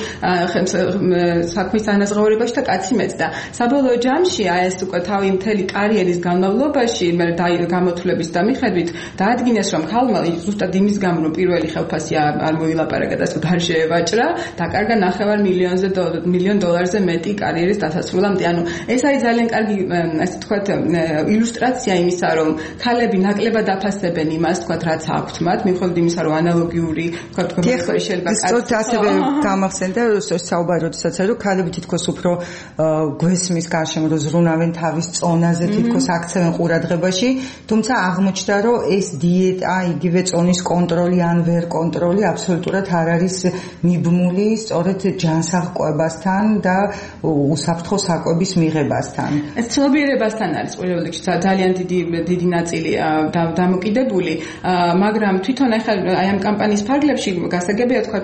საქმის ანაზღაურებაში და კაცი მეც და საბოლოო ჯამში აი ეს უკვე თავი მთელი კარიერის განმავლობაში მე გამოთვლების და მიხედვით დაადგინეს, რომ ქალმა ზუსტად იმის გამო, რომ პირველი ხელფასი არ მოილაპარაკა და არ შეევაჭრა, დაკარგა ნახევარ მილიონზე მილიონ დოლარზე მეტი კარიერის დასასრულამდე. ანუ ეს არის ძალიან კარგი ასე თქვათ ილუსტრაცია იმისა, რომ ქალები ნაკლებად აფასებენ იმას, თქვათ რაც აქვთ მათ, მიუხედავად იმისა, რომ ანალოგიური თქვათ კომპანიაში შეიძლება სწორედ ასევე გამახსენდა საუბარი, როდესაც არის, რომ ქალები თითქოს უფრო გვესმის გარშემო, რომ ზრუნავენ თავის წონაზე, თითქოს აქცევენ ყურადღებაში, თუმცა აღმოჩნდა, რომ ეს დიეტა, იგივე წონის კონტროლი ან ვერ კონტროლი აბსოლუტურად არ არის მიბმული სწორედ ჯანსაღ კვებასთან და უსაფრთხო საკვების მიღებასთან. ეს ცნობიერებასთან არის პირველ რიგში ძალიან დიდი დიდი ნაწილი დამოკიდებული, მაგრამ თვითონ ახლა აი ამ კამპანიის ფარგლებში გასაგებია თქვა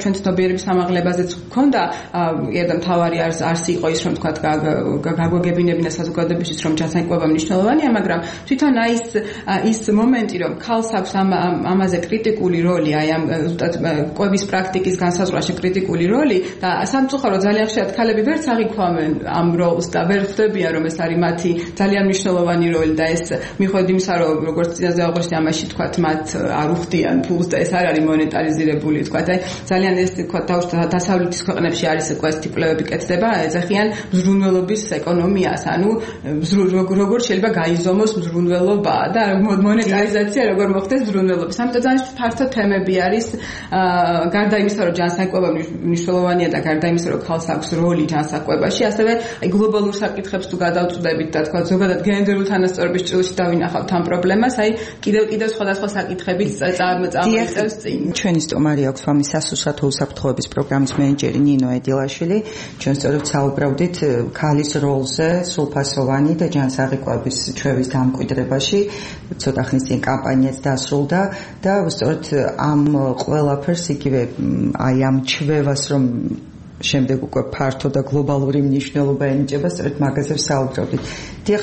ჩვენ ცნობიერების ამაღლებაზეც გქონდა და მთავარი არსი იყო ის რომ თქვა გაგვაგებინებინა საზოგადოებისთვის რომ ჯანსაღი მნიშვნელოვანია, მაგრამ თვითონ აი ეს ის მომენტი რომ ქალს აქვს ამ ამაზე კრიტიკული როლი, აი ამ ზუსტად კვების პრაქტიკის განსაზღვრაში კრიტიკული როლი და სამწუხაროდ ძალიან ხშირად ქალები ვერც აღიქვამენ ამ როლს და ვერ ხვდებიან რომ ეს არის მათი ძალიან მნიშვნელოვანი როლი და ეს მიუხედავად იმისა რომ როგორც წინაზე აღნიშნე ამაში თქვა მათ არ უხდიან ფულს და ეს არ არის მონეტარიზირებული თქვა და ძალიან ეს თქვა დასავლეთის ქვეყნებში არის ეს ტიპლები კეთდება, ეძახიან მზრუნველობის ეკონომიას, ანუ როგორ შეიძლება გაიზომოს მზრუნველობა და მონეტარიზაცია როგორ მოხდეს მზრუნველობის. ამიტომ ძალიან ფართო თემები არის, გარდა იმისა, რომ ჯანსაღკვება მნიშვნელოვანია და გარდა იმისა, რომ ქალს აქვს როლი ჯანსაღკვებაში, ასევე აი გლობალურ საკითხებს თუ გადავწყვეტებით და თქვა ზოგადად გენდერულ თანასწორობის ჭრილში დავინახავთ ამ პრობლემას, აი კიდევ კიდევ სხვადასხვა საკითხებით წამოიწევს წინ. ჩვენი სტუმარი აქვს ვამის სასურსათო უსაფრთხოების პროგრამის მენეჯერი ნინო ედილაშვილი. ჩვენ სწორედ საუბრობდით ქალის როლზე სრულფასოვანი და ჯანსაღი კვების ჩვევის დამკვიდრებაში. ცოტა ხნის წინ კამპანიაც დასრულდა და სწორედ ამ ყველაფერს იგივე აი ამ ჩვევას რომ შემდეგ უკვე ფართო და გლობალური მნიშვნელობა ენიჭება, სწორედ მაგაზე საუბრობდით. დიახ,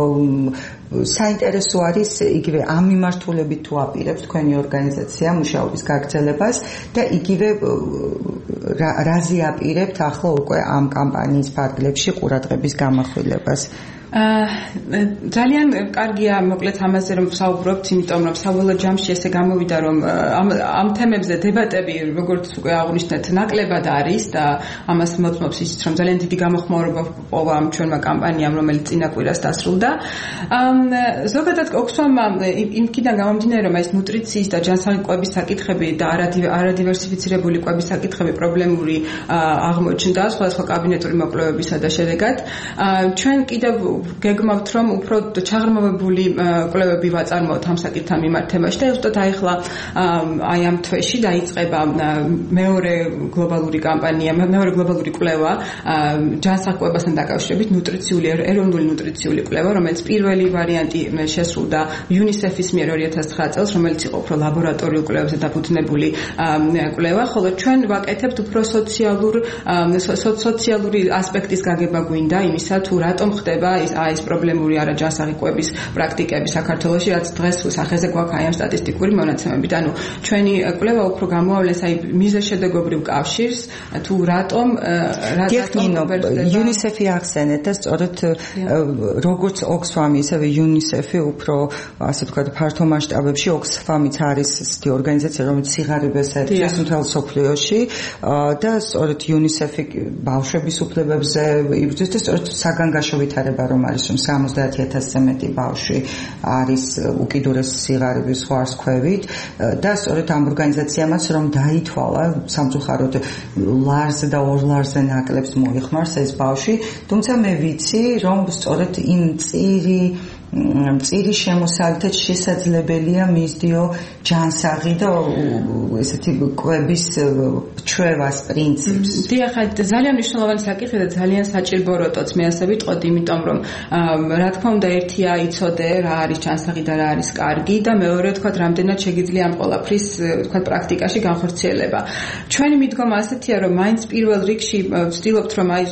საინტერესო არის იგივე ამ მიმართულებით თუ აპირებს თქვენი ორგანიზაცია მუშაობის გაგრძელებას და იგივე რაზე აპირებთ ახლა უკვე ამ კამპანიის ფარგლებში ყურადღების გამახვილებას. ძალიან კარგია მოკლედ ამაზე რომ ვსაუბრობთ, იმიტომ რომ საბოლოო ჯამში ესე გამოვიდა რომ ამ ამ თემებზე დებატები როგორც უკვე აღნიშნეთ ნაკლებად არის და ამას მოწმობს ისიც რომ ძალიან დიდი გამოხმაურება ჰპოვა ამ ჩვენმა კამპანიამ რომელიც წინა კვირას დასრულდა. ზოგადად ოქსფამმა იმკიდან გამომდინარე რომ ეს ნუტრიციის და ჯანსაღი კვების საკითხები და არადივერსიფიცირებული კვების საკითხები პრობლემური აღმოჩნდა სხვადასხვა კაბინეტური მოკვლევებისა და შედეგად ჩვენ კიდევ გეგმავთ რომ უფრო ჩაღრმავებული კვლევები ვაწარმოოთ ამ საკითხთან მიმართ თემაში და ზუსტად აიხლა აი ამ თვეში დაიწყება მეორე გლობალური კამპანია, მეორე გლობალური კვლევა ჯანსაღკვებასთან დაკავშირებით ნუტრიციული ეროვნული ნუტრიციული კვლევა, რომელიც პირველი ვარიანტი შესრულდა იუნისეფის მიერ ორი ათას ცხრა წელს, რომელიც იყო უფრო ლაბორატორიულ კვლევებზე დაფუძნებული კვლევა, ხოლო ჩვენ ვაკეთებთ უფრო სოციალურ სოციალური ასპექტის გაგება გვინდა იმისა თუ რატომ ხდება ის ეს პრობლემური არაჯანსაღი კვების პრაქტიკები საქართველოში, რაც დღეს სახეზე გვაქვს აი ამ სტატისტიკური მონაცემებით. ანუ ჩვენი კვლევა უფრო გამოავლენს აი მიზეშედეგობრივ კავშირს, თუ რატომ რატომ იუნისეფი ახსენეთ და სწორედ როგორც ოქსფამი, ისევე იუნისეფი უფრო ასე ვთქვათ ფართო მასშტაბებში ოქსფამიც არის ისეთი ორგანიზაცია, რომელიც სიღარიბეს ეთქვის მთელ მსოფლიოში და სწორედ იუნისეფი ბავშვების უფლებებზე იბრძვის და სწორედ საგანგაშო ვითარება რომ არის რომ სამოცდაათი ათასზე მეტი ბავშვი არის უკიდურეს სიღარიბის ხარისხებით და სწორედ ამ ორგანიზაციამაც რომ დაითვალა სამწუხაროდ ლარზე და ორ ლარზე ნაკლებს მოიხმარს ეს ბავშვი, თუმცა მე ვიცი რომ სწორედ იმ წირი მწირი შემოსავლით შესაძლებელია მისდიო ჯანსაღი და ესეთი კვების ჩვევას პრინციპს. დიახ, ძალიან მნიშვნელოვანი საკითხი და ძალიან საჭიროებოც მე ასე ვიტყოდი, იმიტომ რომ რა თქმა უნდა ერთია იცოდე რა არის ჯანსაღი და რა არის კარგი და მეორე თქვა რამდენად შეგიძლია ამ ყველაფრის თქვა პრაქტიკაში განხორციელება. ჩვენი მიდგომა ასეთია რომ მაინც პირველ რიგში ვცდილობთ რომ აი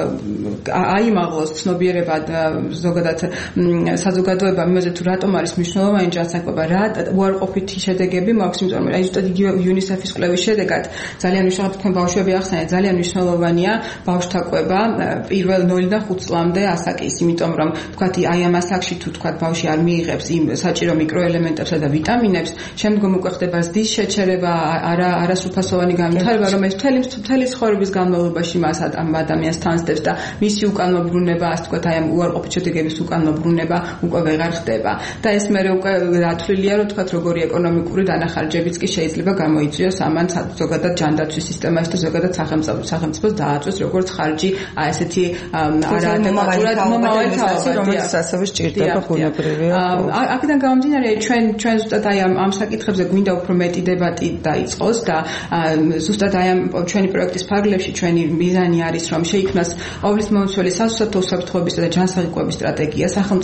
აიმაღლოს ცნობიერება ზოგადად საზოგადოება იმაზე თუ რატომ არის მნიშვნელოვანი ჯანსაღკვება, რა უარყოფითი შედეგები მაქვს, იმიტომ რომ აი ზუსტად იგივე იუნისეფის კვლევის შედეგად ძალიან მნიშვნელოვანი თქვენ ბავშვები ახსენეთ, ძალიან მნიშვნელოვანია ბავშვთა კვება პირველ ნულიდან ხუთ წლამდე ასაკის, იმიტომ რომ თქვათ აი ამ ასაკში თუ თქვათ ბავშვი არ მიიღებს იმ საჭირო მიკროელემენტებსა და ვიტამინებს, შემდგომ უკვე ხდება ზრდის შეჩერება, არა არასრულფასოვანი განვითარება, რომელიც მთელი მთელი ცხოვრების განმავლობაში მას ამ ადამიანს თანსდებს და მისი უკანმობრუნება, ასე თქვათ აი ამ უარყოფით შედეგების უკანმობრუნება უკვე ვეღარ ხდება და ეს მე უკვე რათვლილია რომ თქვათ როგორი ეკონომიკური დანახარჯებიც კი შეიძლება გამოიწვიოს ამან ზოგადად ჯანდაცვის სისტემაში და ზოგადად სახელმწიფოს დააწვეს როგორც ხარჯი აი ესეთი არაადეკვატურად მომავალთაობად რომელიც ასევე სჭირდება ბუნებრივია. აქედან გამომდინარე ჩვენ ჩვენ ზუსტად აი ამ საკითხებზე გვინდა უფრო მეტი დებატი დაიწყოს და ზუსტად აი ამ ჩვენი პროექტის ფარგლებში ჩვენი მიზანი არის რომ შეიქმნას ყოვლის მომცველი სასურსათო უსაფრთხოებისა და ჯანსაღი კვების სტრატეგია სახელმწიფო დონეზე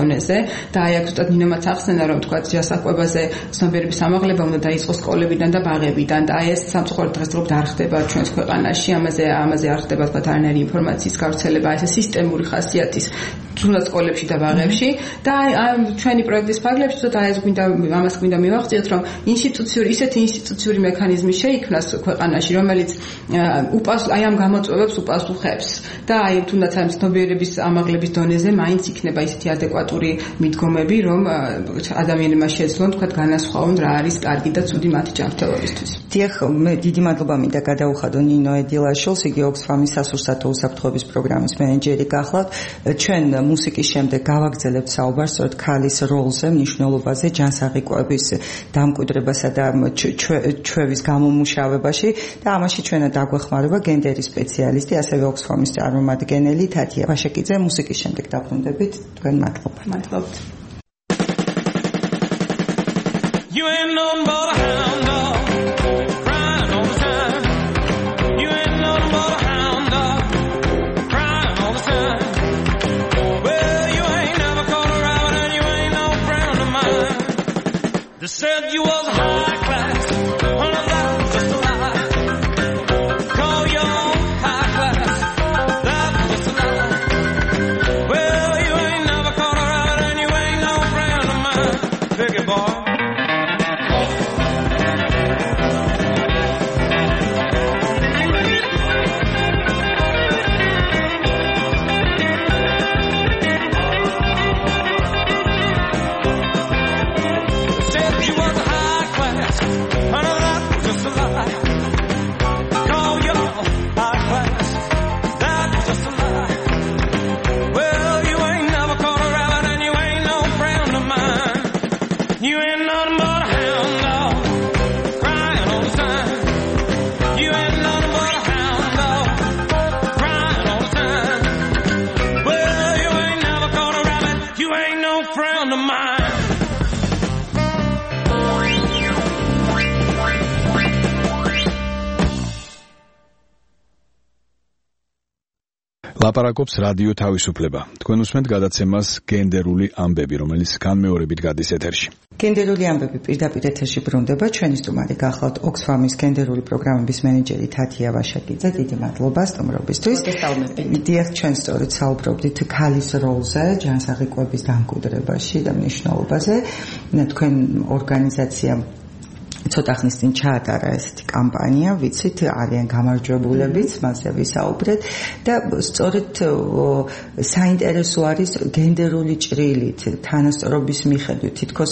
დონეზე და აი აქ ზუსტად ნინომაც ახსენა რომ თქვა ჯანსაღმოებაზე ცნობიერების ამაღლება უნდა დაიწყოს სკოლებიდან და ბაღებიდან და აი ეს სამწუხაროდ დღესდღეობით არ ხდება ჩვენს ქვეყანაში ამაზე ამაზე არ ხდება თქვა არანაირი ინფორმაციის გავრცელება ეს სისტემური ხასიათის თუნდაც სკოლებში და ბაღებში და აი ამ ჩვენი პროექტის ფარგლებში ზუსტად აი ეს გვინდა ამას გვინდა მივახციოთ რომ ინსტიტუციური ისეთი ინსტიტუციური მექანიზმი შეიქმნას ქვეყანაში რომელიც უპას აი ამ გამოწვევებს უპასუხებს და აი თუნდაც ამ ცნობიერების ამაღლების დონეზე მაინც იქნება ისეთი ადეკვატური მიდგომები რომ ადამიანებმა შეძლონ თქვა განასხვაონ რა არის კარგი და ცუდი მათი ჯანმრთელობისთვის. დიახ, მე დიდი მადლობა მინდა გადაუხადო ნინო ედილაშვილს, იგი ოქსფამის სასურსათო უსაფრთხოების პროგრამის მენეჯერი გახლავთ. ჩვენ მუსიკის შემდეგ გავაგრძელებთ საუბარს სწორედ ქალის როლზე, მნიშვნელობაზე, ჯანსაღი კვების დამკვიდრებასა და ჩვევის გამომუშავებაში და ამაში ჩვენად დაგვეხმარება გენდერის სპეციალისტი, ასევე ოქსფამის წარმომადგენელი თათია ვაშეკიძე. მუსიკის შემდეგ დაბრუნდებით. თქვენ მადლობა. მადლობთ. You ain't nothing but a hound dog, crying all the time. You ain't nothing but a hound dog, crying all the time. Well, you ain't never caught a rabbit and you ain't no friend of mine. They said you was high class, well, that was just a lie. Call your high class, that was just a lie. Well, you ain't never caught a rabbit and you ain't no friend of mine. Biggie boy. ლაპარაკობს რადიო თავისუფლება. თქვენ უსმენთ გადაცემას გენდერული ამბები, რომელიც განმეორებით გადის ეთერში. გენდერული ამბები პირდაპირ ეთერში ბრუნდება. ჩვენი სტუმარი გახლავთ ოქსფამის გენდერული პროგრამების მენეჯერი თათია ვაშაკიძე. დიდი მადლობა სტუმრობისთვის. დიახ, ჩვენ სწორედ საუბრობდით ქალის როლზე, ჯანსაღი კვების დამკვიდრებაში და მნიშვნელობაზე. თქვენ ორგანიზაცია ცოტა ხნის წინ ჩაატარა ესეთი კამპანია, ვიცით, არიან გამარჯვებულებიც, მასზე ვისაუბრეთ და სწორედ საინტერესო არის გენდერული ჭრილით, თანასწორობის მიხედვით, თითქოს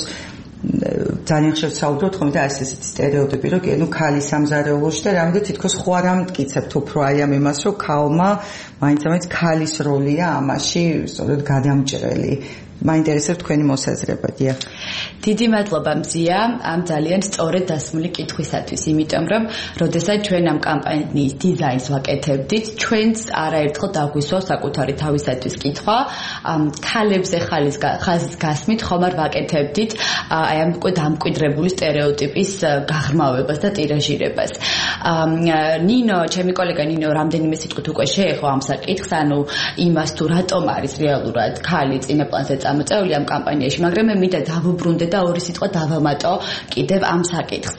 ძალიან ხშირად საუბრობთ ხოლმე და ეს ესეთი სტერეოტიპი, რომ ნუ ქალი სამზარეულოში და რამე თითქოს ხო არ ამტკიცებთ უფრო აი ამ იმას, რომ ქალმა მაინც-მაინც ქალის როლია ამაში სწორედ გადამჭრელი. მაინტერესებს თქვენი მოსაზრება, დიახ. დიდი მადლობა მზია ამ ძალიან სწორედ დასმული კითხვისათვის, იმიტომ რომ როდესაც ჩვენ ამ კამპანიის დიზაინს ვაკეთებდით, ჩვენც არაერთხელ დაგვისვა საკუთარი თავისათვის კითხვა, ქალებზე ხალის ხაზის გასმით ხომ არ ვაკეთებდით აი ამ უკვე დამკვიდრებული სტერეოტიპის გაღრმავებას და ტირაჟირებას. ნინო, ჩემი კოლეგა ნინო რამდენიმე სიტყვით უკვე შეეხო ამ საკითხს, ანუ იმას თუ რატომ არის რეალურად ქალი წინაპლანზე წამოწეული ამ კამპანიაში, მაგრამ მე მინდა დავუბრუნდე და ორი სიტყვა დავამატო კიდევ ამ საკითხს.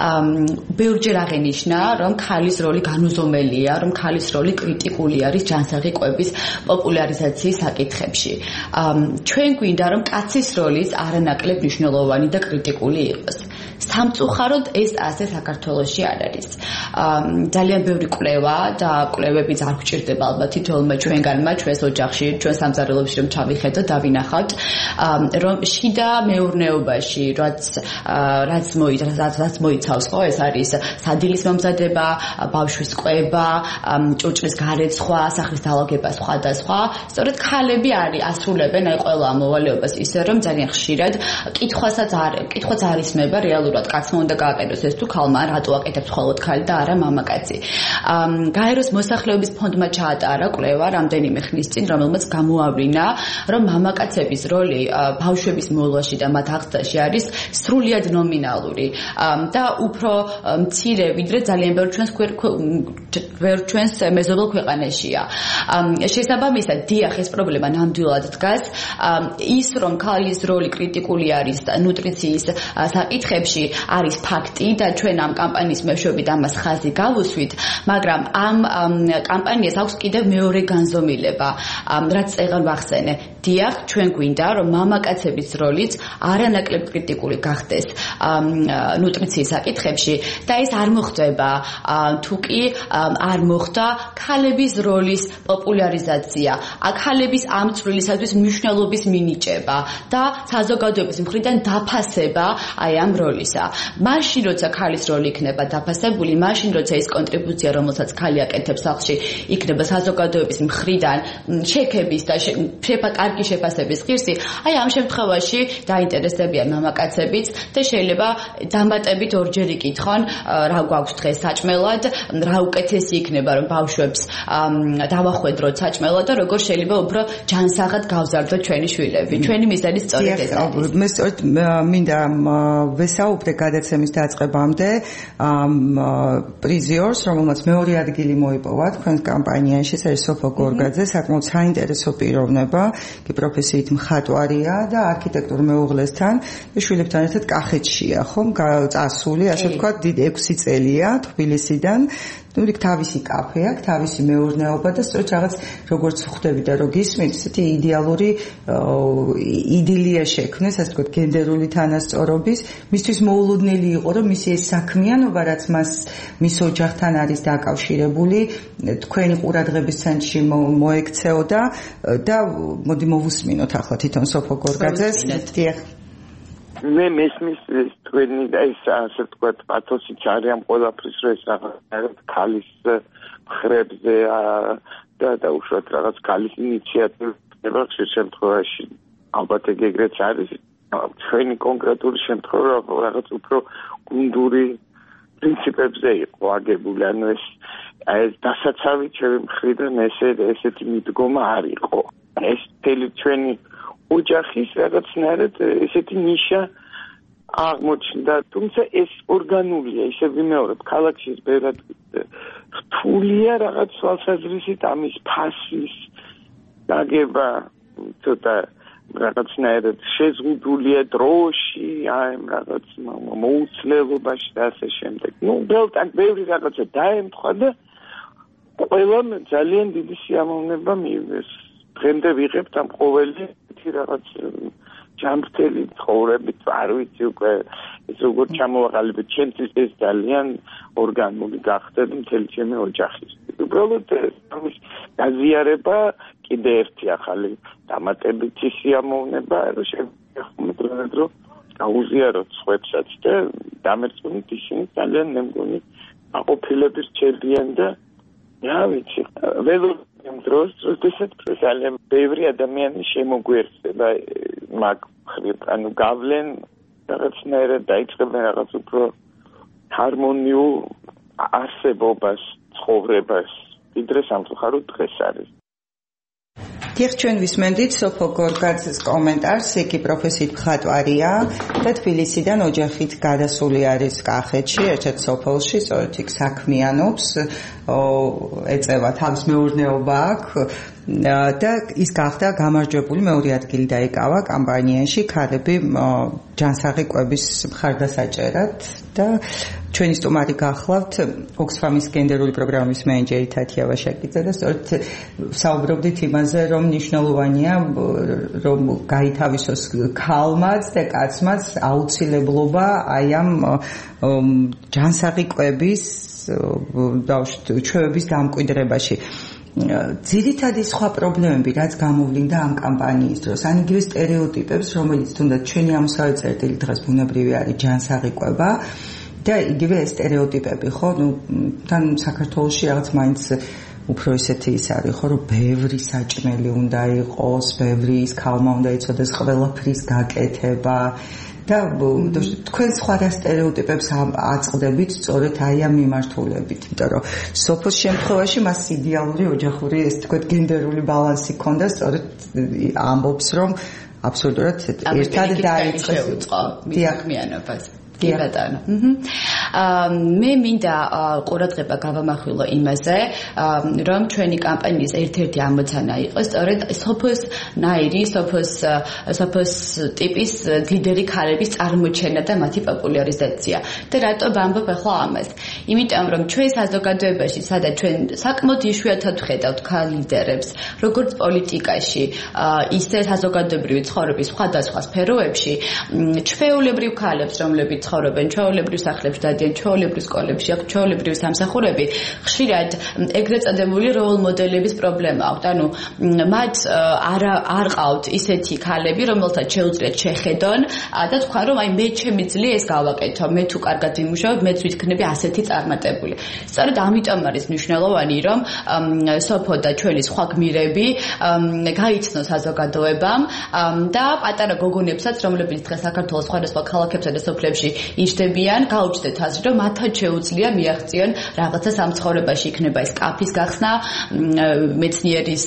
ბევრჯერ აღენიშნა, რომ ქალის როლი განუზომელია, რომ ქალის როლი კრიტიკული არის ჯანსაღი კვების პოპულარიზაციის საკითხებში. ჩვენ გვინდა, რომ კაცის როლიც არანაკლებ მნიშვნელოვანი და კრიტიკული იყოს. სამწუხაროდ ეს ასე საქართველოში არ არის. ძალიან ბევრი კვლევა და კვლევებიც არ გვჭირდება ალბათ თითოეულმა ჩვენგანმა ჩვენს ოჯახში, ჩვენ სამზარეულოში რომ ჩავიხედოთ, დავინახავთ, რომ შიდა მეურნეობაში, რაც რაც რაც მოიცავს, ხო, ეს არის სადილის მომზადება, ბავშვის კვება, ჭურჭლის გარეცხვა, სახლის დალაგება, სხვა და სხვა. სწორედ ქალები არის ასრულებენ აი ყველა ამ მოვალეობას ისე რომ ძალიან ხშირად კითხვასაც არ კითხვაც არ ისმება რეალურ რეალურად კაცმა უნდა გააკეთოს ეს თუ ქალმა, რატო აკეთებს მხოლოდ ქალი და არა მამაკაცი. გაეროს მოსახლეობის ფონდმა ჩაატარა კვლევა რამდენიმე ხნის წინ, რომელმაც გამოავლინა, რომ მამაკაცების როლი ბავშვების მოლაში და მათ აღზრდაში არის სრულიად ნომინალური და უფრო მცირე, ვიდრე ძალიან ბევრ ჩვენს ბევრ ჩვენს მეზობელ ქვეყანაშია. შესაბამისად, დიახ, ეს პრობლემა ნამდვილად დგას. ის, რომ ქალის როლი კრიტიკული არის ნუტრიციის საკითხებში, არის ფაქტი და ჩვენ ამ კამპანიის მეშვეობით ამას ხაზი გავუსვით, მაგრამ ამ კამპანიას აქვს კიდევ მეორე განზომილება, რაც წეგან ვახსენე. დიახ, ჩვენ გვინდა, რომ მამაკაცების როლიც არანაკლებ კრიტიკული გახდეს ნუტრიციის საკითხებში და ეს არ მოხდება თუ კი არ მოხდა ქალების როლის პოპულარიზაცია, ქალების ამ წვლილისათვის მნიშვნელობის მინიჭება და საზოგადოების მხრიდან დაფასება აი ამ როლისა. მაშინ როცა ქალის როლი იქნება დაფასებული, მაშინ როცა ის კონტრიბუცია, რომელსაც ქალი აკეთებს სახლში, იქნება საზოგადოების მხრიდან შექების და კარგი შეფასების ღირსი, აი ამ შემთხვევაში დაინტერესდებიან მამაკაცებიც და შეიძლება დამატებით ორჯერ იკითხონ, რა გვაქვს დღეს საჭმელად, რა უკეთესი იქნება რომ ბავშვებს დავახვედროთ საჭმელად და როგორ შეიძლება უფრო ჯანსაღად გავზარდოთ ჩვენი შვილები. ჩვენი მიზანი სწორედ ეს არის. მე სწორედ მინდა ვესაუბრე გადაცემის დაწყებამდე ამ პრიზიორს, რომელმაც მეორე ადგილი მოიპოვა თქვენს კამპანიაში, ეს არის სოფო გორგაძე, საკმაოდ საინტერესო პიროვნება, კი პროფესიით მხატვარია და არქიტექტორ მეუღლესთან შვილებთან ერთად კახეთშია, ხომ, წასული, ასე ვთქვათ, დიდ ექვსი წელია თბილისიდან. ну იქ თავისი კაფე აქვს, თავისი მეურნეობა და სწორედ რაღაც როგორც ხვდები და რო გისმით, ესეთი იდეალური იდილია შექმნეს, ასე ვთქვათ, გენდერული თანასწორობის, მისთვის მოულოდნელი იყო, რომ მისი ეს საქმიანობა, რაც მას მის ოჯახთან არის დაკავშირებული, თქვენი ყურადღების ცენტრში მოექცეოდა და მოდი მოვუსმინოთ ახლა თვითონ სოფო გორგაძეს. დიახ. მე მესმის თქვენი და ეს ასე ვთქვათ პათოსი ჩარი ამ ყველაფრის რო ეს რაღაც ქალის მხრებზე და და უშუალოდ რაღაც ქალის ინიციატივა ხშირ შემთხვევაში ალბათ ეგრეც არის ჩვენი კონკრეტული შემთხვევა რაღაც უფრო გუნდური პრინციპებზე იყო აგებული, ანუ ეს ეს დასაცავი ჩემი მხრიდან ესე ესეთი მიდგომა არ იყო. ეს თელი ჩვენი ოჯახის რაღაცნაირად ესეთი ნიშა აღმოჩნდა, თუმცა ეს ორგანულია, ისე ვიმეორებ, ქალაქში ეს ბევრად რთულია რაღაც თვალსაზრისით ამის ფასის გაგება, ცოტა რაღაცნაირად შეზღუდულია დროში, აი რაღაც მოუცლელობაში და ასე შემდეგ. ну, უბრალოდ ბევრი რაღაცა დაემთხვა და ყველამ ძალიან დიდი სიამოვნება მიიღეს. დღემდე ვიღებთ ამ ყოველი რაღაც ჯანმრთელი ცხოვრებით, არ ვიცი უკვე ეს როგორ ჩამოვაყალიბეთ, ჩემთვის ეს ძალიან ორგანული გახდა მთელი ჩემი ოჯახის. უბრალოდ ამის გაზიარება კიდე ერთი ახალი დამატებითი სიამოვნება, რომ შემიძლია რომ გაუზიაროთ სხვებსაც და დამერწმუნდით ისინი ძალიან მე მგონი აყოფილები რჩებიან და რა ვიცი, ველო იმ დროს, როდესაც ძალიან ბევრი ადამიანი შემოგვიერთდება მაგ მხრივ, ანუ გავლენ რაღაცნაირად დაიწყებენ რაღაც უფრო ჰარმონიულ არსებობას, ცხოვრებას, ვიდრე სამწუხაროდ დღეს არის. დიახ, ჩვენ ვისმენდით სოფო გორგაძეს კომენტარს, იგი პროფესიით მხატვარია და თბილისიდან ოჯახით გადასული არის კახეთში, ერთ-ერთ სოფელში, სწორედ იქ საქმიანობს, ეწევა თავის მეურნეობა აქვს და ის გახდა გამარჯვებული, მეორე ადგილი დაიკავა კამპანიაში ქალები ჯანსაღი კვების მხარდასაჭერად და ჩვენი სტუმარი გახლავთ ოქსფამის გენდერული პროგრამის მენეჯერი თათია ვაშაკიძე და სწორედ საუბრობდით იმაზე, რომ მნიშვნელოვანია რომ გაითავისოს ქალმაც და კაცმაც აუცილებლობა აი ამ ჯანსაღი კვების ჩვევების დამკვიდრებაში. ძირითადი სხვა პრობლემები, რაც გამოვლინდა ამ კამპანიის დროს, ან იგივე სტერეოტიპებს, რომელიც თუნდაც ჩვენი ამსავე წერტილი დღეს ბუნებრივი არის ჯანსაღი კვება და იგივე სტერეოტიპები, ხო, ну, თან საქართველოში რაღაც მაინც უფრო ისეთი ის არის, ხო, რომ ბევრი საჭმელი უნდა იყოს, ბევრი ის ქალმა უნდა იცოდეს ყველაფრის გაკეთება და თქვენ სხვა რა სტერეოტიპებს აწყდებით სწორედ აი ამ მიმართულებით, იმიტომ რომ სოფოს შემთხვევაში მას იდეალური ოჯახური, ეს თქვენ გენდერული ბალანსი ქონდა, სწორედ ამბობს რომ აბსოლუტურად ერთად დაიწყეს დიაგნოზებას. კი ბატონო. მე მინდა ყურადღება გავამახვილო იმაზე, რომ ჩვენი კამპანიის ერთ-ერთი ამოცანა იყო სწორედ სოფოს ნაირი, სოფოს სოფოს ტიპის ლიდერი ქალების წარმოჩენა და მათი პოპულარიზაცია. და რატო ვამბობ ახლა ამას? იმიტომ რომ ჩვენ საზოგადოებაში, სადაც ჩვენ საკმაოდ იშვიათად ვხედავთ ქალ ლიდერებს, როგორც პოლიტიკაში, ისე საზოგადოებრივი ცხოვრების სხვადასხვა სფეროებში, ჩვეულებრივ ქალებს, რომლებიც ცხოვრობენ ჩვეულებრივ სახლებში, დადიან ჩვეულებრივ სკოლებში, ჩვეულებრივ სამსახურები, ხშირად ეგრეთ წოდებული როლ მოდელების პრობლემა აქვს. ანუ მათ არ არ ყავთ ისეთი ქალები, რომელთაც შეუძლიათ შეხედონ და თქვა რომ აი მე ჩემი ძლია ეს გავაკეთო, მე თუ კარგად ვიმუშავებ, მეც ვიქნები ასეთი წარმატებული. სწორედ ამიტომ არის მნიშვნელოვანი, რომ სოფო და ჩვენი სხვა გმირები გაიცნოს საზოგადოებამ და პატარა გოგონებსაც, რომლებიც დღეს საქართველოს სხვადასხვა ქალაქებსა და სოფლებში იშდებიან, გაუჩნდეთ აზრი, რომ მათაც შეუძლია მიაღწიონ რაღაცა სამცხოვრებაში, იქნება ეს კაფის გახსნა, მეცნიერის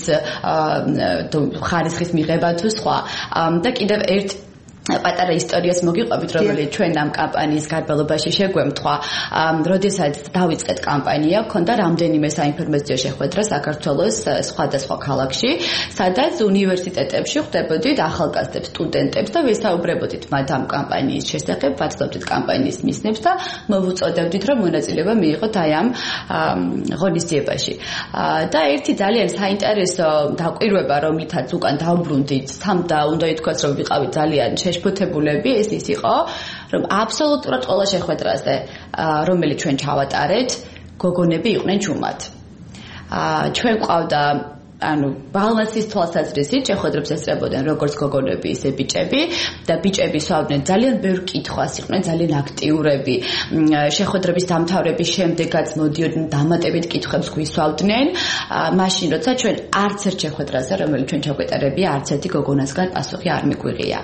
ხარისხის მიღება თუ სხვა. და კიდევ ერთ პატარა ისტორიას მოგიყვებით, რომელიც ჩვენ ამ კამპანიის გარბალობაში შეგვემთხვა. როდესაც დავიწყეთ კამპანია, ქონდა რამდენიმე საინფორმაციო შეხვედრა საქართველოს სხვადასხვა ქალაქში, სადაც უნივერსიტეტებში ხვდებოდით ახალგაზრდებს, სტუდენტებს და ვესაუბრებოდით მათ ამ კამპანიის შესახებ, ვაცნობდით კამპანიის მიზნებს და მოვუწოდებდით, რომ მონაწილეობა მიიღოთ აი ამ ღონისძიებაში. და ერთი ძალიან საინტერესო დაკვირვება, რომლითაც უკან დავბრუნდით, და უნდა ითქვას, რომ ვიყავით ძალიან შეშფოთებულები, ეს ის იყო, რომ აბსოლუტურად ყველა შეხვედრაზე, რომელიც ჩვენ ჩავატარეთ, გოგონები იყვნენ ჩუმად. ჩვენ ყავდა ანუ ბალანსის თვალსაზრისით შეხვედრებს ესწრებოდნენ როგორც გოგონები, ისე ბიჭები და ბიჭები სვავდნენ ძალიან ბევრ კითხვას, იყვნენ ძალიან აქტიურები. შეხვედრების დამთავრების შემდეგაც მოდიოდნენ დამატებით კითხვებს გვისვავდნენ. მაშინ როცა ჩვენ არც ერთ შეხვედრაზე, რომელიც ჩვენ ჩაგვეტარებია, არც ერთი გოგონასგან პასუხი არ მიგვიღია.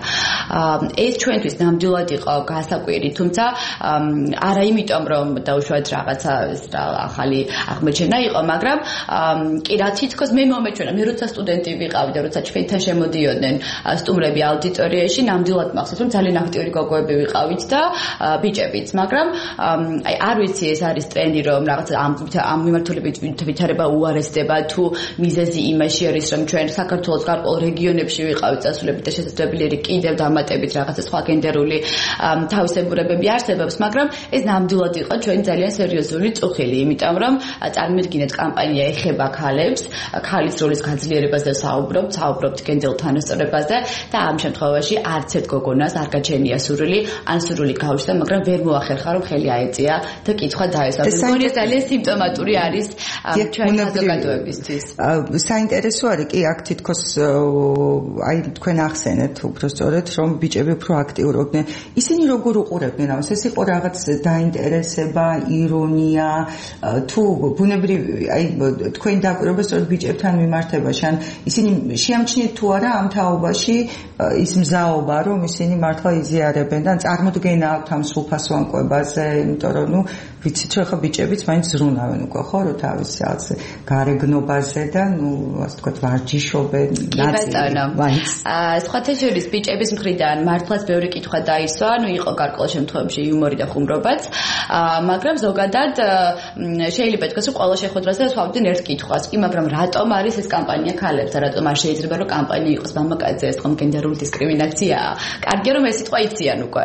ეს ჩვენთვის ნამდვილად იყო გასაკვირი, თუმცა არა იმიტომ, რომ დაუშვათ რაღაცა ახალი აღმოჩენა იყო, მაგრამ კი რაც ითქოს მე მომეჩვენა, მე როცა სტუდენტი ვიყავი და როცა ჩვენთან შემოდიოდნენ სტუმრები აუდიტორიაში, ნამდვილად მახსოვს, რომ ძალიან აქტიური გოგოები ვიყავით და ბიჭებიც, მაგრამ აი არ ვიცი, ეს არის ტრენდი, რომ რაღაცა ამ ამ მიმართულებით ვითარება უარესდება თუ მიზეზი იმაში არის, რომ ჩვენ საქართველოს გარკვეულ რეგიონებში ვიყავით წასულებით და შესაძლებელი არის კიდევ დამატებით რაღაცა სხვა გენდერული თავისებურებები არსებობს, მაგრამ ეს ნამდვილად იყო ჩვენი ძალიან სერიოზული წუხილი, იმიტომ რომ წარმოიდგინეთ კამპანია ეხება ქალებს, ქალის როლის გაძლიერებაზე საუბრობთ, საუბრობთ გენდერულ თანასწორობაზე და ამ შემთხვევაში არც ერთ გოგონას არ გაჩენია სურვილი, ან სურვილი გავიშვა, მაგრამ ვერ მოახერხა რომ ხელი აეწია და კითხვა დაესვა. მეგონი ძალიან სიმპტომატური არის ჩვენი საზოგადოებისთვის. საინტერესო არის კი აქ თითქოს აი თქვენ ახსენეთ უბრალოდ რომ ბიჭები უფრო აქტიურობდნენ. ისინი როგორ უყურებდნენ ამას? ეს იყო რაღაც დაინტერესება, ირონია, თუ ბუნებრივი აი თქვენ დაკვირვება სწორედ ბიჭებთან მიმართებაში, ან ისინი შეამჩნიეთ თუ არა ამ თაობაში ის მზაობა, რომ ისინი მართლა იზიარებენ და წარმოდგენა აქვთ ამ სრულფასოვანკვებაზე, იმიტომ რომ ნუ ვიცით რომ ხა ბიჭებიც მაინც ზრუნავენ უკვე ხო რომ თავის რაღაც გარეგნობაზე და ნუ ასე ვთქვათ ვარჯიშობენ ნაწილი. აა სხვათა შორის ბიჭების მხრიდან მართლაც ბევრი კითხვა დაისვა, ნუ იყო გარკვეულ შემთხვევებში იუმორი და ხუმრობაც, მაგრამ ზოგადად შეიძლება ითქვას რომ ყველა შეხვედრაზე ვსვავდნენ ერთ კითხვას, კი მაგრამ რატომ არის ეს კამპანია ქალებს და რატომ არ შეიძლება რომ კამპანია იყოს მამაკაცზე, ეს ხომ გენდერული დისკრიმინაციაა. კარგია რომ ეს სიტყვა იციან უკვე.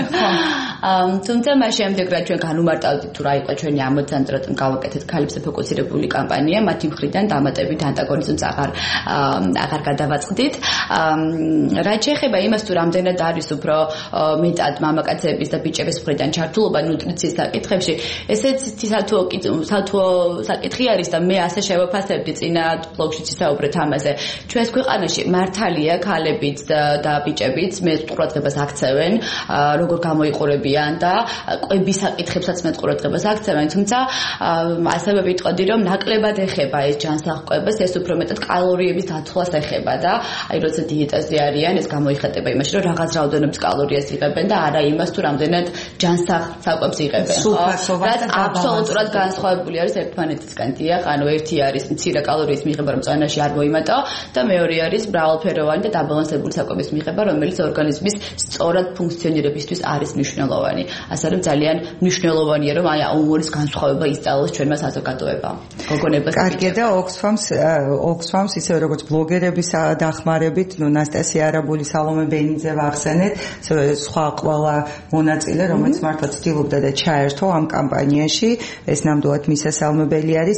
თუმცა მას შემდეგ რაც ჩვენ განუმარტავთ თუ რა იყო ჩვენი ამოცანა, რატომ გავაკეთეთ ქალებზე ფოკუსირებული კამპანია, მათი მხრიდან დამატებით ანტაგონიზმს აღარ აღარ გადავაწყდით. რაც შეეხება იმას თუ რამდენად არის უფრო მეტად მამაკაცების და ბიჭების მხრიდან ჩართულობა ნუტრიციის საკითხებში, ესეც სათუო საკითხი არის და მე ასე შევაფასებდი წინა ბლოგშიც ისაუბრეთ ამაზე. ჩვენს ქვეყანაში მართალია ქალებიც და ბიჭებიც მეტ ყურადღებას აქცევენ, როგორ გამოიყურებიან და კვების საკითხებსაც მეტ ყურადღებას აქცევენ, თუმცა ასევე ვიტყოდი, რომ ნაკლებად ეხება ეს ჯანსაღყვებას, ეს უფრო მეტად კალორიების დაცვას ეხება და აი როცა დიეტაზე არიან, ეს გამოიხატება იმაში, რომ რაღაც რაოდენობის კალორიას იღებენ და არა იმას, თუ რამდენად ჯანსაღსაკვებს იღებენ, ხო? რაც აბსოლუტურად განსხვავებული არის ერთმანეთისგან. დიახ, ანუ ერთი არის მცირე კალორიის მიღება, რომ წონაში არ მოიმატო და მეორე არის მრავალფეროვანი და დაბალანსებული საკვების მიღება, რომელიც ორგანიზმის სწორად ფუნქციონირებისთვის არის მნიშვნელოვანი. ასე რომ ძალიან მნიშვნელოვანია, რომ აი ამორის განსხვავება ისწავლოს ჩვენმა საზოგადოებამ. გოგონებას. კარგია და Oxfam-ს Oxfam-ს ისე როგორც ბლოგერების დახმარებით, ნუ ნასტასია არაბული, სალომე ბენიძე ვახსენეთ, სხვა ყველა მონაწილე, რომელიც მართლა ცდილობდა და ჩაერთო ამ კამპანიაში, ეს ნამდვილად მისასალმებელი არის.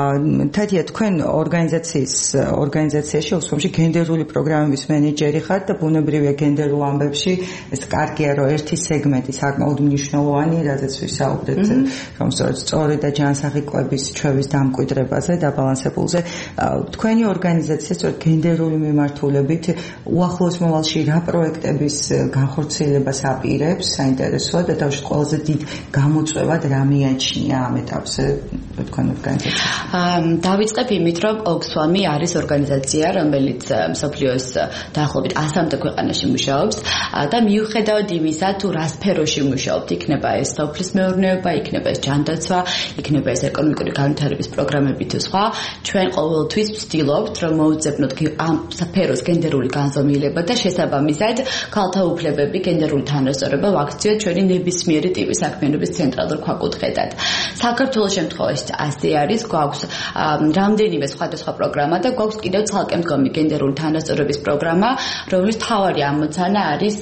თათია, თქვენ ორგანიზაციის ორგანიზაციაში Oxfam-ში გენდერული პროგრამების მენეჯერი ხართ და ბუნებრივია გენდერულ ამბებში ეს კარგია, რომ ერთი სეგმენტი საკმაოდ მნიშვნელოვანი, რაზეც ვისაუბრეთ, რომ სწორედ სწორი და ჯანსაღი კვების ჩვევის დამკვიდრებაზე და ბალანსებულზე. თქვენი ორგანიზაცია სწორედ გენდერული მიმართულებით უახლოეს მოვალში რა პროექტების განხორციელებას აპირებს, საინტერესოა და თავში ყველაზე დიდ გამოწვევად რა მიაჩნია ამ ეტაპზე თქვენ ორგანიზაციას? დავიწყებ იმით, რომ Oxfam-ი არის ორგანიზაცია, რომელიც მსოფლიოს დაახლოებით ასამდე ქვეყანაში მუშაობს და მიუხედავად იმისა, თუ რა სფეროში მუშაობთ, იქნება ეს სოფლის მეურნეობა, იქნება ეს ჯანდაცვა, იქნება ეს ეკონომიკური განვითარების პროგრამები თუ სხვა, ჩვენ ყოველთვის ვცდილობთ, რომ მოვუძებნოთ ამ სფეროს გენდერული განზომილება და შესაბამისად ქალთა უფლებები, გენდერული თანასწორობა ვაქციოთ ჩვენი ნებისმიერი ტიპის საქმიანობის ცენტრალურ ქვაკუთხედად. საქართველოს შემთხვევაში ასე არის, გვაქვს რამდენიმე სხვადასხვა პროგრამა და გვაქვს კიდევ ცალკე მდგომი გენდერული თანასწორობის პროგრამა, რომლის მთავარი ამოცანა არის